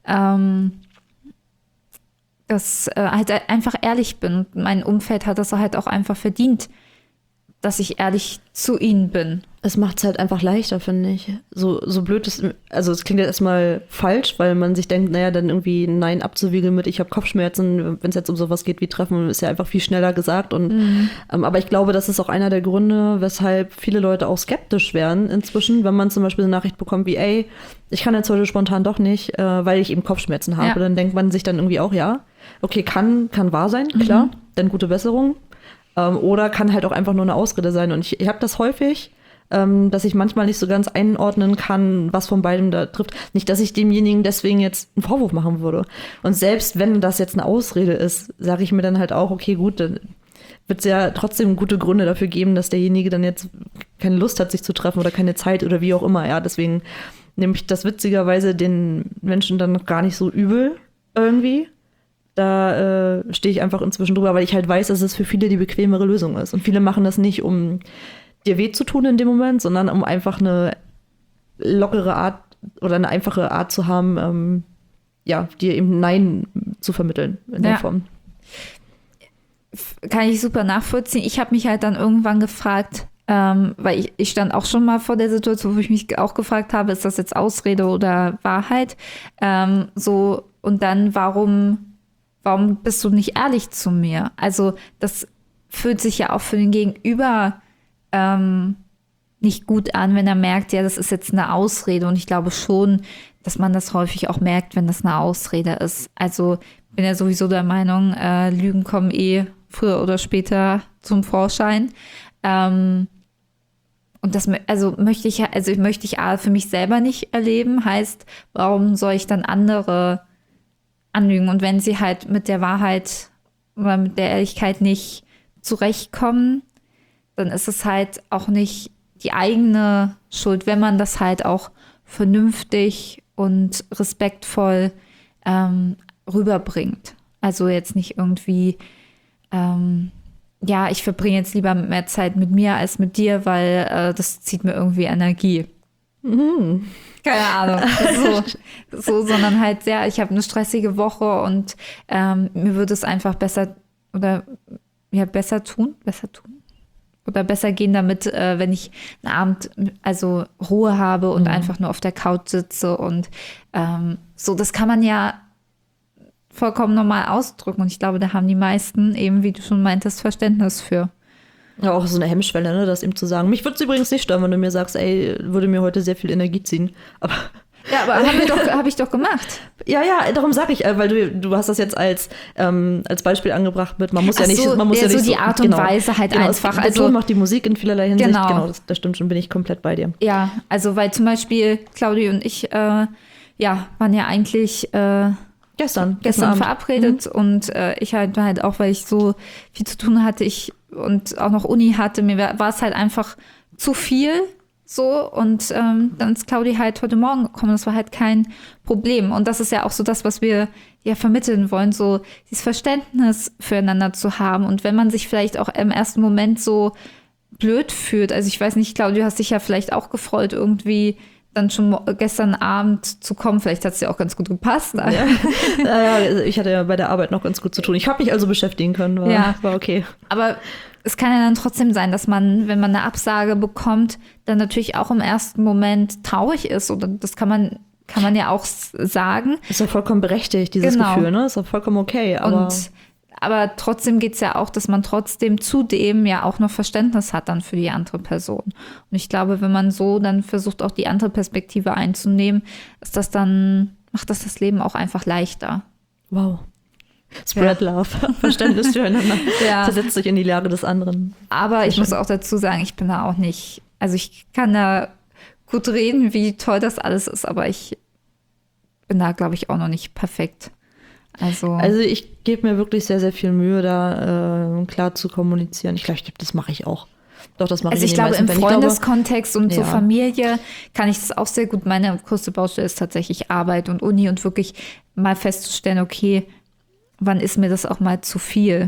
dass halt einfach ehrlich bin. Und mein Umfeld hat das halt auch einfach verdient, dass ich ehrlich zu ihnen bin. Es macht es halt einfach leichter, finde ich. So blöd ist, also es klingt ja erstmal falsch, weil man sich denkt, naja, dann irgendwie ein Nein abzuwiegeln mit, ich habe Kopfschmerzen, wenn es jetzt um sowas geht wie Treffen, ist ja einfach viel schneller gesagt. Und aber ich glaube, das ist auch einer der Gründe, weshalb viele Leute auch skeptisch werden inzwischen, wenn man zum Beispiel eine Nachricht bekommt wie, ey, ich kann jetzt heute spontan doch nicht, weil ich eben Kopfschmerzen habe. Ja. Dann denkt man sich dann irgendwie auch, ja, okay, kann wahr sein, klar, dann gute Besserung. Oder kann halt auch einfach nur eine Ausrede sein. Und ich habe das häufig, dass ich manchmal nicht so ganz einordnen kann, was von beidem da trifft. Nicht, dass ich demjenigen deswegen jetzt einen Vorwurf machen würde. Und selbst wenn das jetzt eine Ausrede ist, sage ich mir dann halt auch, okay, gut, dann wird es ja trotzdem gute Gründe dafür geben, dass derjenige dann jetzt keine Lust hat, sich zu treffen oder keine Zeit oder wie auch immer. Ja, deswegen nehme ich das witzigerweise den Menschen dann noch gar nicht so übel irgendwie. Da stehe ich einfach inzwischen drüber, weil ich halt weiß, dass es für viele die bequemere Lösung ist. Und viele machen das nicht, um dir weh zu tun in dem Moment, sondern um einfach eine lockere Art oder eine einfache Art zu haben, dir eben Nein zu vermitteln in der Form. Kann ich super nachvollziehen. Ich habe mich halt dann irgendwann gefragt, weil ich stand auch schon mal vor der Situation, wo ich mich auch gefragt habe, ist das jetzt Ausrede oder Wahrheit? Und dann, warum bist du nicht ehrlich zu mir? Also das fühlt sich ja auch für den Gegenüber nicht gut an, wenn er merkt, ja, das ist jetzt eine Ausrede. Und ich glaube schon, dass man das häufig auch merkt, wenn das eine Ausrede ist. Also bin ja sowieso der Meinung, Lügen kommen früher oder später zum Vorschein. Und das möchte ich für mich selber nicht erleben. Heißt, warum soll ich dann andere anlügen? Und wenn sie halt mit der Wahrheit oder mit der Ehrlichkeit nicht zurechtkommen, dann ist es halt auch nicht die eigene Schuld, wenn man das halt auch vernünftig und respektvoll rüberbringt. Also jetzt nicht irgendwie, ich verbringe jetzt lieber mehr Zeit mit mir als mit dir, weil das zieht mir irgendwie Energie. Keine Ahnung. Sondern halt ich habe eine stressige Woche und mir würde es einfach besser oder besser tun. Oder besser gehen damit, wenn ich einen Abend also Ruhe habe und einfach nur auf der Couch sitze und so, das kann man ja vollkommen normal ausdrücken und ich glaube, da haben die meisten eben, wie du schon meintest, Verständnis für. Ja, auch so eine Hemmschwelle, ne, das ihm zu sagen. Mich würde es übrigens nicht stören, wenn du mir sagst, ey, würde mir heute sehr viel Energie ziehen. Aber ja, aber habe ich doch gemacht. ja, darum sage ich, weil du hast das jetzt als Beispiel angebracht mit, man muss ja nicht so die Art und Weise halt einfach. Der Ton macht die Musik in vielerlei Hinsicht. Genau, das stimmt schon, bin ich komplett bei dir. Ja, also weil zum Beispiel Claudi und ich, waren ja eigentlich gestern verabredet und ich halt auch, weil ich so viel zu tun hatte, und auch noch Uni hatte, mir war es halt einfach zu viel. So, und dann ist Claudi halt heute Morgen gekommen. Das war halt kein Problem. Und das ist ja auch so das, was wir ja vermitteln wollen, so dieses Verständnis füreinander zu haben. Und wenn man sich vielleicht auch im ersten Moment so blöd fühlt, also ich weiß nicht, Claudi, du hast dich ja vielleicht auch gefreut, irgendwie dann schon gestern Abend zu kommen. Vielleicht hat es ja auch ganz gut gepasst. Ja, ich hatte ja bei der Arbeit noch ganz gut zu tun. Ich habe mich also beschäftigen können, war okay. Aber es kann ja dann trotzdem sein, dass man, wenn man eine Absage bekommt, dann natürlich auch im ersten Moment traurig ist. Oder das kann man ja auch sagen. Ist ja vollkommen berechtigt, dieses Gefühl, ne? Ist ja vollkommen okay. Aber trotzdem geht es ja auch, dass man trotzdem zudem ja auch noch Verständnis hat dann für die andere Person. Und ich glaube, wenn man so dann versucht, auch die andere Perspektive einzunehmen, macht das Leben auch einfach leichter. Wow. Spread Love, Verständnis füreinander. Versetzt sich in die Lage des anderen. Aber ich muss auch dazu sagen, ich bin da auch nicht, also ich kann da gut reden, wie toll das alles ist, aber ich bin da, glaube ich, auch noch nicht perfekt. Also ich gebe mir wirklich sehr, sehr viel Mühe, da klar zu kommunizieren. Ich glaube, das mache ich auch. Doch, das mache ich. Also ich glaube, im Freundeskontext und so Familie kann ich das auch sehr gut. Meine größte Baustelle ist tatsächlich Arbeit und Uni und wirklich mal festzustellen, okay, wann ist mir das auch mal zu viel?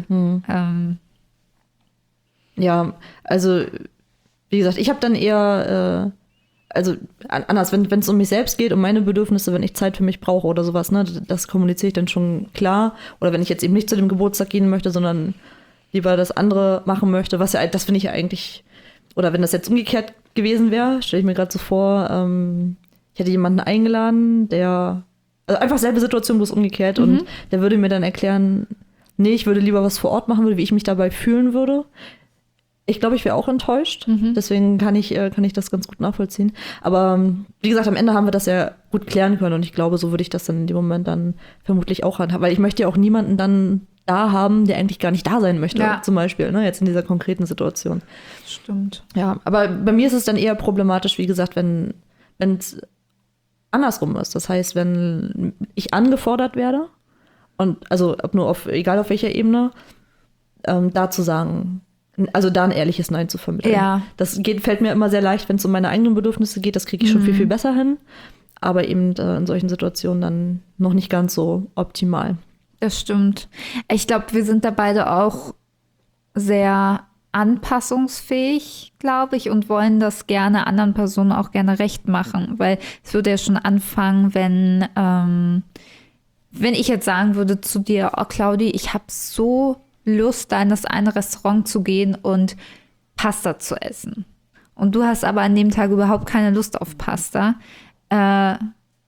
Ja, also wie gesagt, ich habe dann eher anders, wenn es um mich selbst geht, um meine Bedürfnisse, wenn ich Zeit für mich brauche oder sowas, ne, das kommuniziere ich dann schon klar. Oder wenn ich jetzt eben nicht zu dem Geburtstag gehen möchte, sondern lieber das andere machen möchte, das finde ich ja eigentlich, oder wenn das jetzt umgekehrt gewesen wäre, stelle ich mir gerade so vor, ich hätte jemanden eingeladen, also einfach selbe Situation, bloß umgekehrt, und der würde mir dann erklären, nee, ich würde lieber was vor Ort machen, wie ich mich dabei fühlen würde. Ich glaube, ich wäre auch enttäuscht. Deswegen kann ich das ganz gut nachvollziehen. Aber wie gesagt, am Ende haben wir das ja gut klären können. Und ich glaube, so würde ich das dann in dem Moment dann vermutlich auch handhaben. Weil ich möchte ja auch niemanden dann da haben, der eigentlich gar nicht da sein möchte. Ja. Zum Beispiel, ne, jetzt in dieser konkreten Situation. Stimmt. Ja, aber bei mir ist es dann eher problematisch, wie gesagt, wenn es andersrum ist. Das heißt, wenn ich angefordert werde, und also egal auf welcher Ebene, da zu sagen, also da ein ehrliches Nein zu vermitteln. Ja. Das fällt mir immer sehr leicht, wenn es um meine eigenen Bedürfnisse geht. Das kriege ich schon viel, viel besser hin. Aber eben in solchen Situationen dann noch nicht ganz so optimal. Das stimmt. Ich glaube, wir sind da beide auch sehr anpassungsfähig, glaube ich, und wollen das gerne anderen Personen auch gerne recht machen. Weil es würde ja schon anfangen, wenn ich jetzt sagen würde zu dir, oh Claudi, ich habe so Lust, da in das eine Restaurant zu gehen und Pasta zu essen. Und du hast aber an dem Tag überhaupt keine Lust auf Pasta. Da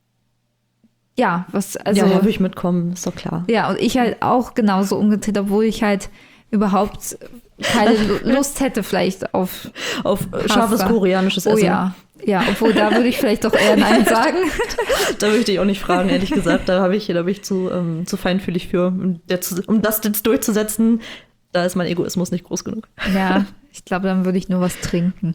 würde ich mitkommen, ist doch klar. Ja, und ich halt auch genauso umgedreht, obwohl ich halt überhaupt keine Lust hätte vielleicht auf scharfes koreanisches Essen. Oh ja. Ja, obwohl da würde ich vielleicht doch eher Nein sagen. Da würde ich dich auch nicht fragen, ehrlich gesagt. Da bin ich zu feinfühlig für. Um das jetzt durchzusetzen, da ist mein Egoismus nicht groß genug. Ja, ich glaube, dann würde ich nur was trinken.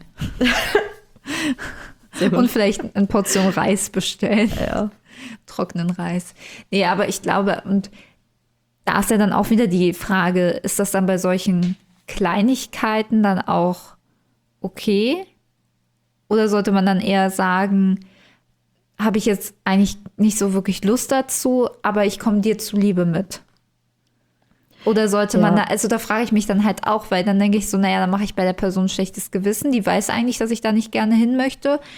Sehr gut. Und vielleicht eine Portion Reis bestellen. Ja. Trockenen Reis. Nee, aber ich glaube, und da ist ja dann auch wieder die Frage, ist das dann bei solchen Kleinigkeiten dann auch okay? Oder sollte man dann eher sagen, habe ich jetzt eigentlich nicht so wirklich Lust dazu, aber ich komme dir zuliebe mit? Oder sollte man da frage ich mich dann halt auch, weil dann denke ich so, naja, dann mache ich bei der Person ein schlechtes Gewissen. Die weiß eigentlich, dass ich da nicht gerne hin möchte.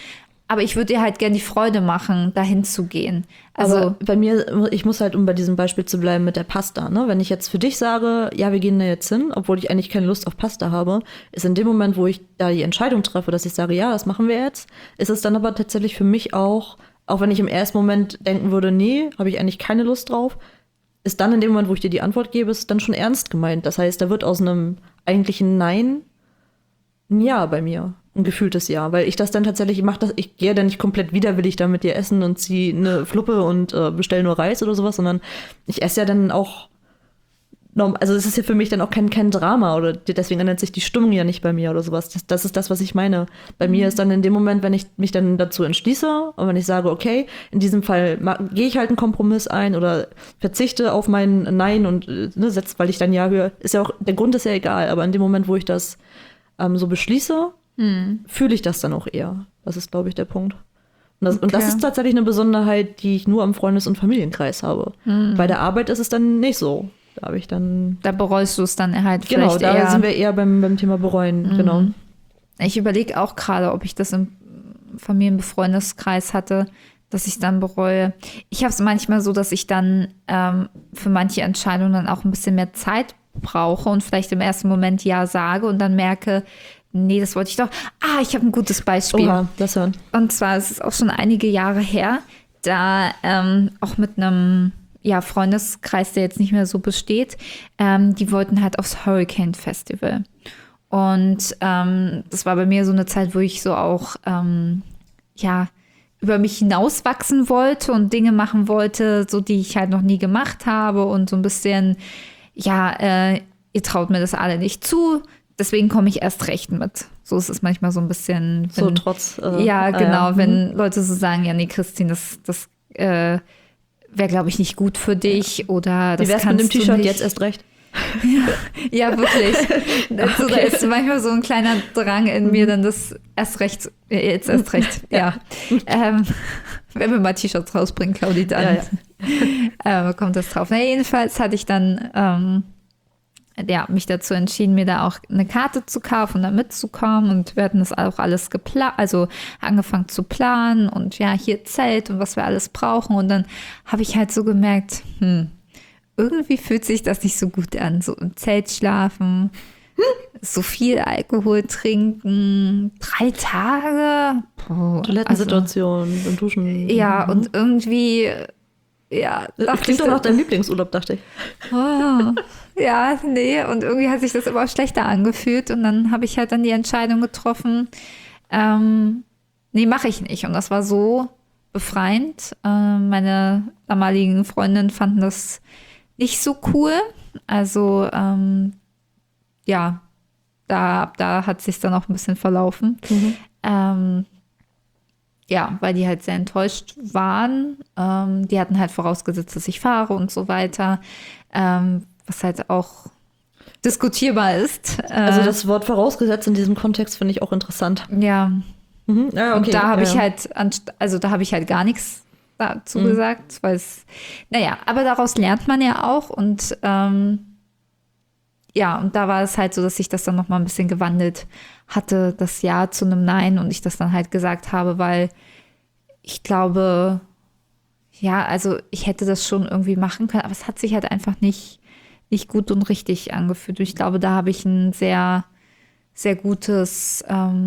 Aber ich würde dir halt gerne die Freude machen, dahin zu gehen. Also aber bei mir, ich muss halt, um bei diesem Beispiel zu bleiben mit der Pasta, ne? Wenn ich jetzt für dich sage, ja, wir gehen da jetzt hin, obwohl ich eigentlich keine Lust auf Pasta habe, ist in dem Moment, wo ich da die Entscheidung treffe, dass ich sage, ja, das machen wir jetzt, ist es dann aber tatsächlich für mich auch wenn ich im ersten Moment denken würde, nee, habe ich eigentlich keine Lust drauf, ist dann in dem Moment, wo ich dir die Antwort gebe, ist es dann schon ernst gemeint. Das heißt, da wird aus einem eigentlichen Nein ein Ja bei mir. Ein gefühltes Ja, weil ich das dann tatsächlich mache, ich gehe dann nicht komplett widerwillig da mit dir essen und ziehe eine Fluppe und bestelle nur Reis oder sowas, sondern ich esse ja dann auch, also es ist ja für mich dann auch kein Drama oder deswegen ändert sich die Stimmung ja nicht bei mir oder sowas. Das ist das, was ich meine. Bei mir ist dann in dem Moment, wenn ich mich dann dazu entschließe und wenn ich sage, okay, in diesem Fall gehe ich halt einen Kompromiss ein oder verzichte auf mein Nein und weil ich dann Ja höre, ist ja auch, der Grund ist ja egal, aber in dem Moment, wo ich das so beschließe, fühle ich das dann auch eher. Das ist, glaube ich, der Punkt. Und das ist tatsächlich eine Besonderheit, die ich nur am Freundes- und Familienkreis habe. Bei der Arbeit ist es dann nicht so. Da habe ich dann. Da bereust du es dann halt genau, vielleicht da eher. sind wir eher beim Thema bereuen, genau. Ich überlege auch gerade, ob ich das im Familienbefreundeskreis hatte, dass ich dann bereue. Ich habe es manchmal so, dass ich dann für manche Entscheidungen dann auch ein bisschen mehr Zeit brauche und vielleicht im ersten Moment Ja sage und dann merke, nee, das wollte ich doch. Ich habe ein gutes Beispiel. Oha, das hören. Und zwar ist es auch schon einige Jahre her, da auch mit einem Freundeskreis, der jetzt nicht mehr so besteht, die wollten halt aufs Hurricane Festival. Und das war bei mir so eine Zeit, wo ich so auch über mich hinauswachsen wollte und Dinge machen wollte, so die ich halt noch nie gemacht habe und so ein bisschen, ihr traut mir das alle nicht zu, deswegen komme ich erst recht mit. So ist es manchmal so ein bisschen. So trotz. Wenn Leute so sagen, ja, nee, Christine, das wäre, glaube ich, nicht gut für dich oder das Wie wär's mit dem T-Shirt jetzt erst recht? Ja, wirklich. Also, Okay. Da ist manchmal so ein kleiner Drang in mir, dann das jetzt erst recht. Ja. Wenn wir mal T-Shirts rausbringen, Claudi, dann kommt das drauf. Jedenfalls hatte ich dann mich dazu entschieden, mir da auch eine Karte zu kaufen und da mitzukommen. Und wir hatten das auch alles angefangen zu planen und hier Zelt und was wir alles brauchen. Und dann habe ich halt so gemerkt, irgendwie fühlt sich das nicht so gut an. So im Zelt schlafen, so viel Alkohol trinken, 3 Tage. Toilettensituation und Duschen. Ja, und irgendwie, Das klingt doch nach deinem Lieblingsurlaub, dachte ich. Und irgendwie hat sich das immer schlechter angefühlt. Und dann habe ich halt dann die Entscheidung getroffen, mache ich nicht. Und das war so befreiend. Meine damaligen Freundinnen fanden das nicht so cool. Also, da hat sich dann auch ein bisschen verlaufen. Weil die halt sehr enttäuscht waren. Die hatten halt vorausgesetzt, dass ich fahre und so weiter. Was halt auch diskutierbar ist. Also das Wort vorausgesetzt in diesem Kontext finde ich auch interessant. Ja. Ja, okay. Und da habe ich halt gar nichts dazu gesagt. Aber daraus lernt man ja auch. Und und da war es halt so, dass ich das dann noch mal ein bisschen gewandelt hatte, das Ja zu einem Nein und ich das dann halt gesagt habe, weil ich glaube, also ich hätte das schon irgendwie machen können, aber es hat sich halt einfach nicht gut und richtig angefühlt. Und ich glaube, da habe ich ein sehr, sehr gutes,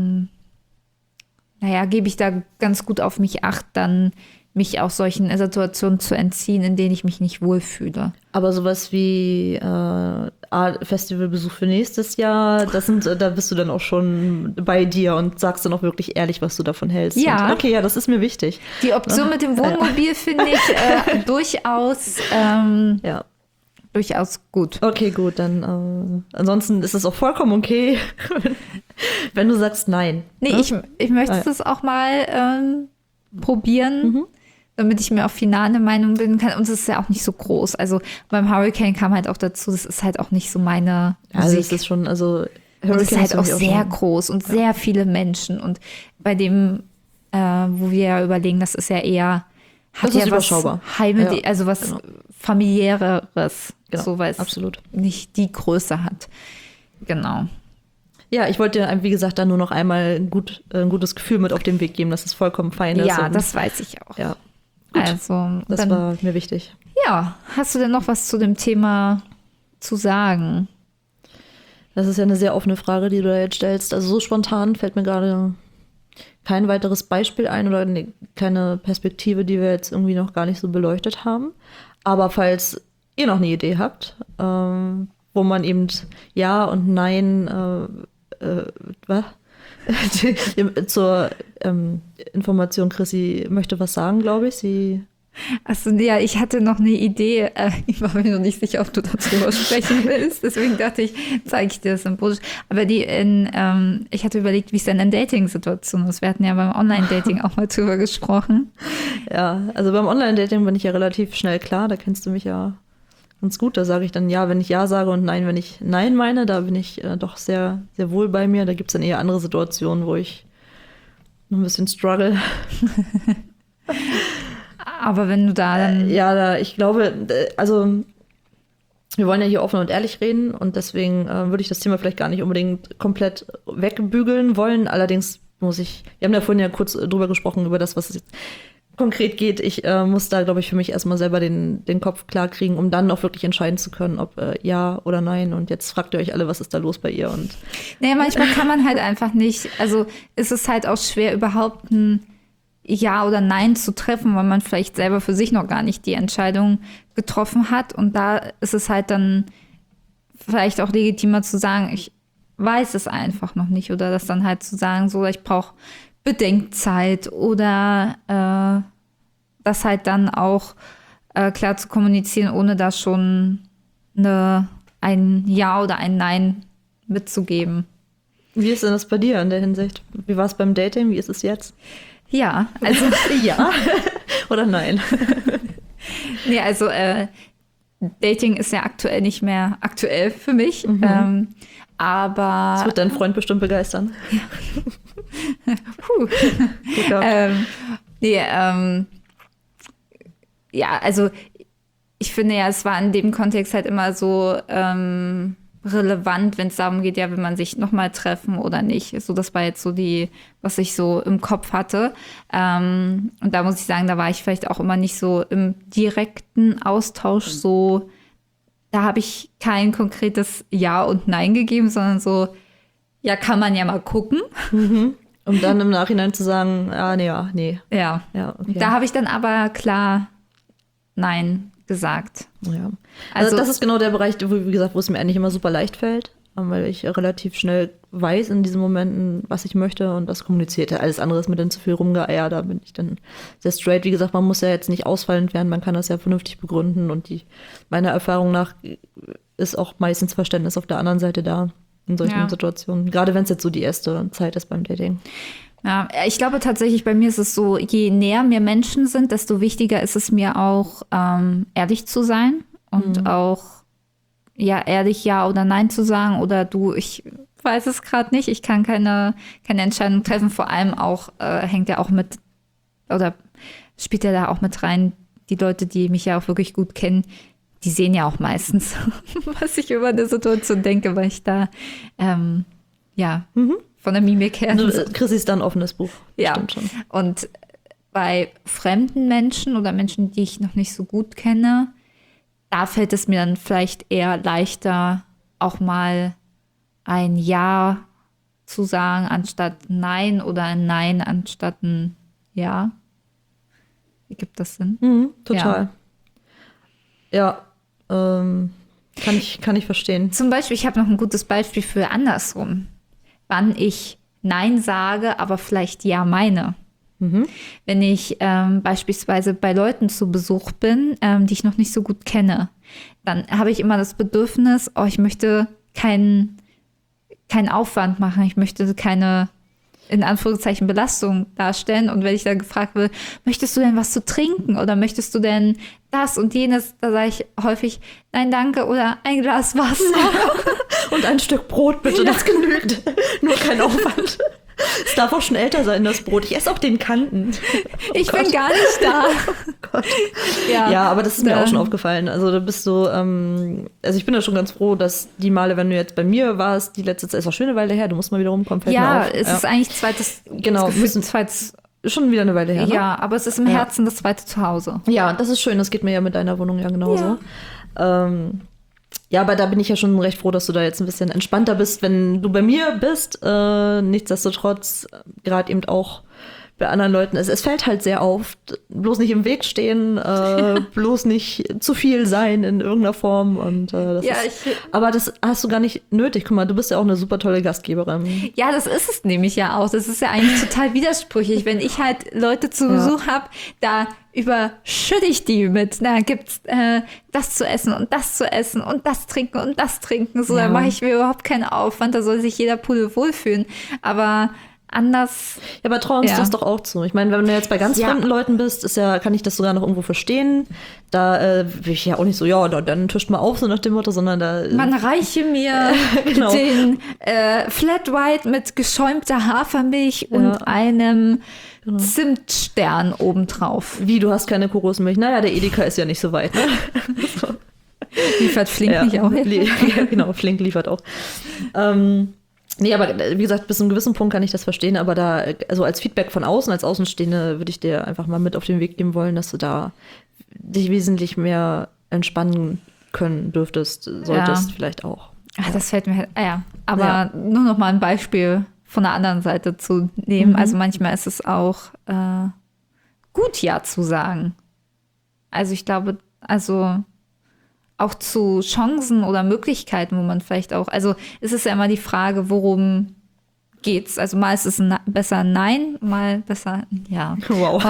gebe ich da ganz gut auf mich Acht, dann mich auch solchen Situationen zu entziehen, in denen ich mich nicht wohlfühle. Aber sowas wie Festivalbesuch für nächstes Jahr, da bist du dann auch schon bei dir und sagst dann auch wirklich ehrlich, was du davon hältst. Ja. Und, okay, das ist mir wichtig. Die Option mit dem Wohnmobil finde ich durchaus durchaus gut. Okay, gut, dann ansonsten ist es auch vollkommen okay, wenn du sagst nein. Nee, ich möchte das auch mal probieren, damit ich mir auch final eine Meinung bilden kann. Und es ist ja auch nicht so groß. Also beim Hurricane kam halt auch dazu, das ist halt auch nicht so meine Musik. Also es ist schon, Hurricane und es ist halt auch finde ich sehr schon groß und sehr viele Menschen. Und bei dem, wo wir ja überlegen, das ist ja eher, Das ist überschaubar. Also was familiäreres. Genau, So, weil es absolut. nicht die Größe hat. Genau. Ja, ich wollte dir, wie gesagt, dann nur noch einmal ein gutes Gefühl mit auf den Weg geben, dass es vollkommen fein ist. Ja, das weiß ich auch. Ja, gut. Also, Das war mir wichtig. Ja, hast du denn noch was zu dem Thema zu sagen? Das ist ja eine sehr offene Frage, die du da jetzt stellst. Also so spontan fällt mir gerade kein weiteres Beispiel ein oder keine Perspektive, die wir jetzt irgendwie noch gar nicht so beleuchtet haben. Aber falls ihr noch eine Idee habt, wo man eben Ja und Nein zur Information, Chrissy möchte was sagen, glaube ich. Sie Achso, ja, ich hatte noch eine Idee. Ich war mir noch nicht sicher, ob du darüber sprechen willst. Deswegen dachte ich, zeige ich dir das symbolisch. Aber ich hatte überlegt, wie es denn in Dating-Situationen ist. Wir hatten ja beim Online-Dating auch mal drüber gesprochen. Ja, also beim Online-Dating bin ich ja relativ schnell klar. Da kennst du mich ja ganz gut. Da sage ich dann Ja, wenn ich Ja sage und Nein, wenn ich Nein meine. Da bin ich doch sehr, sehr wohl bei mir. Da gibt es dann eher andere Situationen, wo ich noch ein bisschen struggle. Aber wenn du da dann... ich glaube, also wir wollen ja hier offen und ehrlich reden und deswegen würde ich das Thema vielleicht gar nicht unbedingt komplett wegbügeln wollen. Allerdings wir haben ja vorhin ja kurz drüber gesprochen, über das, was es jetzt konkret geht. Ich muss da, glaube ich, für mich erstmal selber den Kopf klar kriegen, um dann auch wirklich entscheiden zu können, ob ja oder nein. Und jetzt fragt ihr euch alle, was ist da los bei ihr? Und naja, manchmal kann man halt einfach nicht, also ist es halt auch schwer, überhaupt ein Ja oder Nein zu treffen, weil man vielleicht selber für sich noch gar nicht die Entscheidung getroffen hat. Und da ist es halt dann vielleicht auch legitimer zu sagen, ich weiß es einfach noch nicht. Oder das dann halt zu sagen, so, ich brauche Bedenkzeit oder das halt dann auch klar zu kommunizieren, ohne da schon ein Ja oder ein Nein mitzugeben. wie ist denn das bei dir in der Hinsicht? Wie war es beim Dating? Wie ist es jetzt? Ja, also ja oder nein? nee, also Dating ist ja aktuell nicht mehr aktuell für mich. Aber Das wird dein Freund bestimmt begeistern. Ja, also ich finde ja, es war in dem Kontext halt immer so relevant, wenn es darum geht, ja, will man sich nochmal treffen oder nicht. So, das war jetzt so was ich so im Kopf hatte. Und da muss ich sagen, da war ich vielleicht auch immer nicht so im direkten Austausch so, da habe ich kein konkretes Ja und Nein gegeben, sondern so, ja, kann man ja mal gucken. Um dann im Nachhinein zu sagen, nee. Ja. Okay. Da habe ich dann aber klar Nein gesagt. Ja. Also das ist genau der Bereich, wie gesagt, wo es mir eigentlich immer super leicht fällt, weil ich relativ schnell weiß in diesen Momenten, was ich möchte und das kommuniziert. Alles andere ist mir dann zu viel rumgeeier, da bin ich dann sehr straight. Wie gesagt, man muss ja jetzt nicht ausfallend werden, man kann das ja vernünftig begründen und meiner Erfahrung nach ist auch meistens Verständnis auf der anderen Seite da in solchen Situationen. Gerade wenn es jetzt so die erste Zeit ist beim Dating. Ja, ich glaube tatsächlich, bei mir ist es so, je näher mir Menschen sind, desto wichtiger ist es mir auch, ehrlich zu sein und auch ehrlich Ja oder Nein zu sagen oder du, ich weiß es gerade nicht, ich kann keine Entscheidung treffen, vor allem auch hängt ja auch mit, oder spielt ja da auch mit rein, die Leute, die mich ja auch wirklich gut kennen, die sehen ja auch meistens, was ich über eine Situation denke, weil ich da, von der Mimik her. Chrissy ist dann ein offenes Buch. Ja, stimmt schon. Und bei fremden Menschen oder Menschen, die ich noch nicht so gut kenne, da fällt es mir dann vielleicht eher leichter, auch mal ein Ja zu sagen, anstatt Nein oder ein Nein anstatt ein Ja. Wie gibt das Sinn? Total. Ja, kann ich verstehen. Zum Beispiel, ich habe noch ein gutes Beispiel für andersrum. Wann ich Nein sage, aber vielleicht Ja meine. Wenn ich beispielsweise bei Leuten zu Besuch bin, die ich noch nicht so gut kenne, dann habe ich immer das Bedürfnis, ich möchte keinen Aufwand machen, ich möchte keine, in Anführungszeichen, Belastung darstellen. Und wenn ich dann gefragt wird, möchtest du denn was zu trinken oder möchtest du denn das und jenes, da sage ich häufig, nein, danke oder ein Glas Wasser. Und ein Stück Brot, bitte, das genügt. Nur kein Aufwand. Es darf auch schon älter sein, das Brot. Ich esse auch den Kanten. Ich bin gar nicht da. Oh Gott. Ja, aber das ist mir auch schon aufgefallen. Also da bist du, also ich bin da schon ganz froh, dass die Male, wenn du jetzt bei mir warst, die letzte Zeit, ist auch schon eine Weile her, du musst mal wieder rumkommen, fällt mir auf. Es ist eigentlich zweites schon wieder eine Weile her, ne? Ja, aber es ist im Herzen das zweite Zuhause. Ja, das ist schön, das geht mir ja mit deiner Wohnung ja genauso. Ja, aber da bin ich ja schon recht froh, dass du da jetzt ein bisschen entspannter bist, wenn du bei mir bist. Nichtsdestotrotz, gerade eben auch bei anderen Leuten. Es fällt halt sehr auf, bloß nicht im Weg stehen, bloß nicht zu viel sein in irgendeiner Form. Und, aber das hast du gar nicht nötig. Guck mal, du bist ja auch eine super tolle Gastgeberin. Ja, das ist es nämlich ja auch. Das ist ja eigentlich total widersprüchlich. Wenn ich halt Leute zu Besuch habe, da überschütte ich die mit. Da gibt's das zu essen und das zu essen und das trinken und das trinken. So, da mache ich mir überhaupt keinen Aufwand. Da soll sich jeder Pudel wohlfühlen. Aber anders. Ja, aber trau uns das doch auch zu. Ich meine, wenn du jetzt bei ganz fremden Leuten bist, kann ich das sogar noch irgendwo verstehen. Da will ich ja auch nicht so, dann tischt mal auf, so nach dem Motto, sondern da. Man reiche mir den Flat White mit geschäumter Hafermilch und einem Zimtstern obendrauf. Wie, du hast keine Kokosmilch? Naja, der Edeka ist ja nicht so weit, ne? So. Liefert Flink nicht auch. Ja, genau, Flink liefert auch. Nee, aber wie gesagt, bis zu einem gewissen Punkt kann ich das verstehen, aber da, also als Feedback von außen, als Außenstehende, würde ich dir einfach mal mit auf den Weg geben wollen, dass du da dich wesentlich mehr entspannen können solltest vielleicht auch. Ach, das fällt mir halt, aber nur noch mal ein Beispiel von der anderen Seite zu nehmen. Also manchmal ist es auch gut, Ja zu sagen. Also ich glaube, auch zu Chancen oder Möglichkeiten, wo man vielleicht auch, also es ist ja immer die Frage, worum geht's? Also mal ist es besser Nein, mal besser Ja. Wow.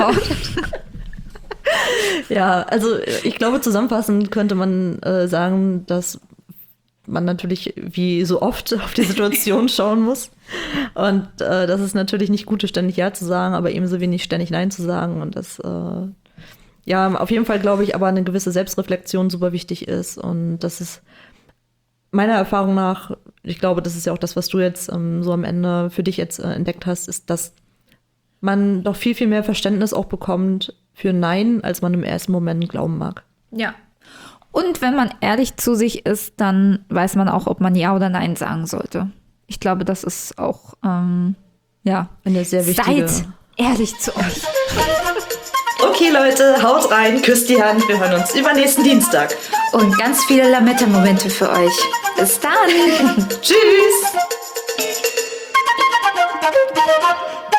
Ja, also ich glaube, zusammenfassend könnte man sagen, dass man natürlich wie so oft auf die Situation schauen muss und dass es natürlich nicht gut ist, ständig Ja zu sagen, aber ebenso wenig ständig Nein zu sagen und das auf jeden Fall glaube ich, aber eine gewisse Selbstreflexion super wichtig ist und das ist meiner Erfahrung nach, ich glaube, das ist ja auch das, was du jetzt so am Ende für dich jetzt entdeckt hast, ist, dass man doch viel, viel mehr Verständnis auch bekommt für Nein, als man im ersten Moment glauben mag. Ja. Und wenn man ehrlich zu sich ist, dann weiß man auch, ob man Ja oder Nein sagen sollte. Ich glaube, das ist auch, eine sehr wichtige... Seid ehrlich zu euch. Okay, Leute, haut rein, küsst die Hand. Wir hören uns übernächsten Dienstag. Und ganz viele Lametta-Momente für euch. Bis dann. Tschüss.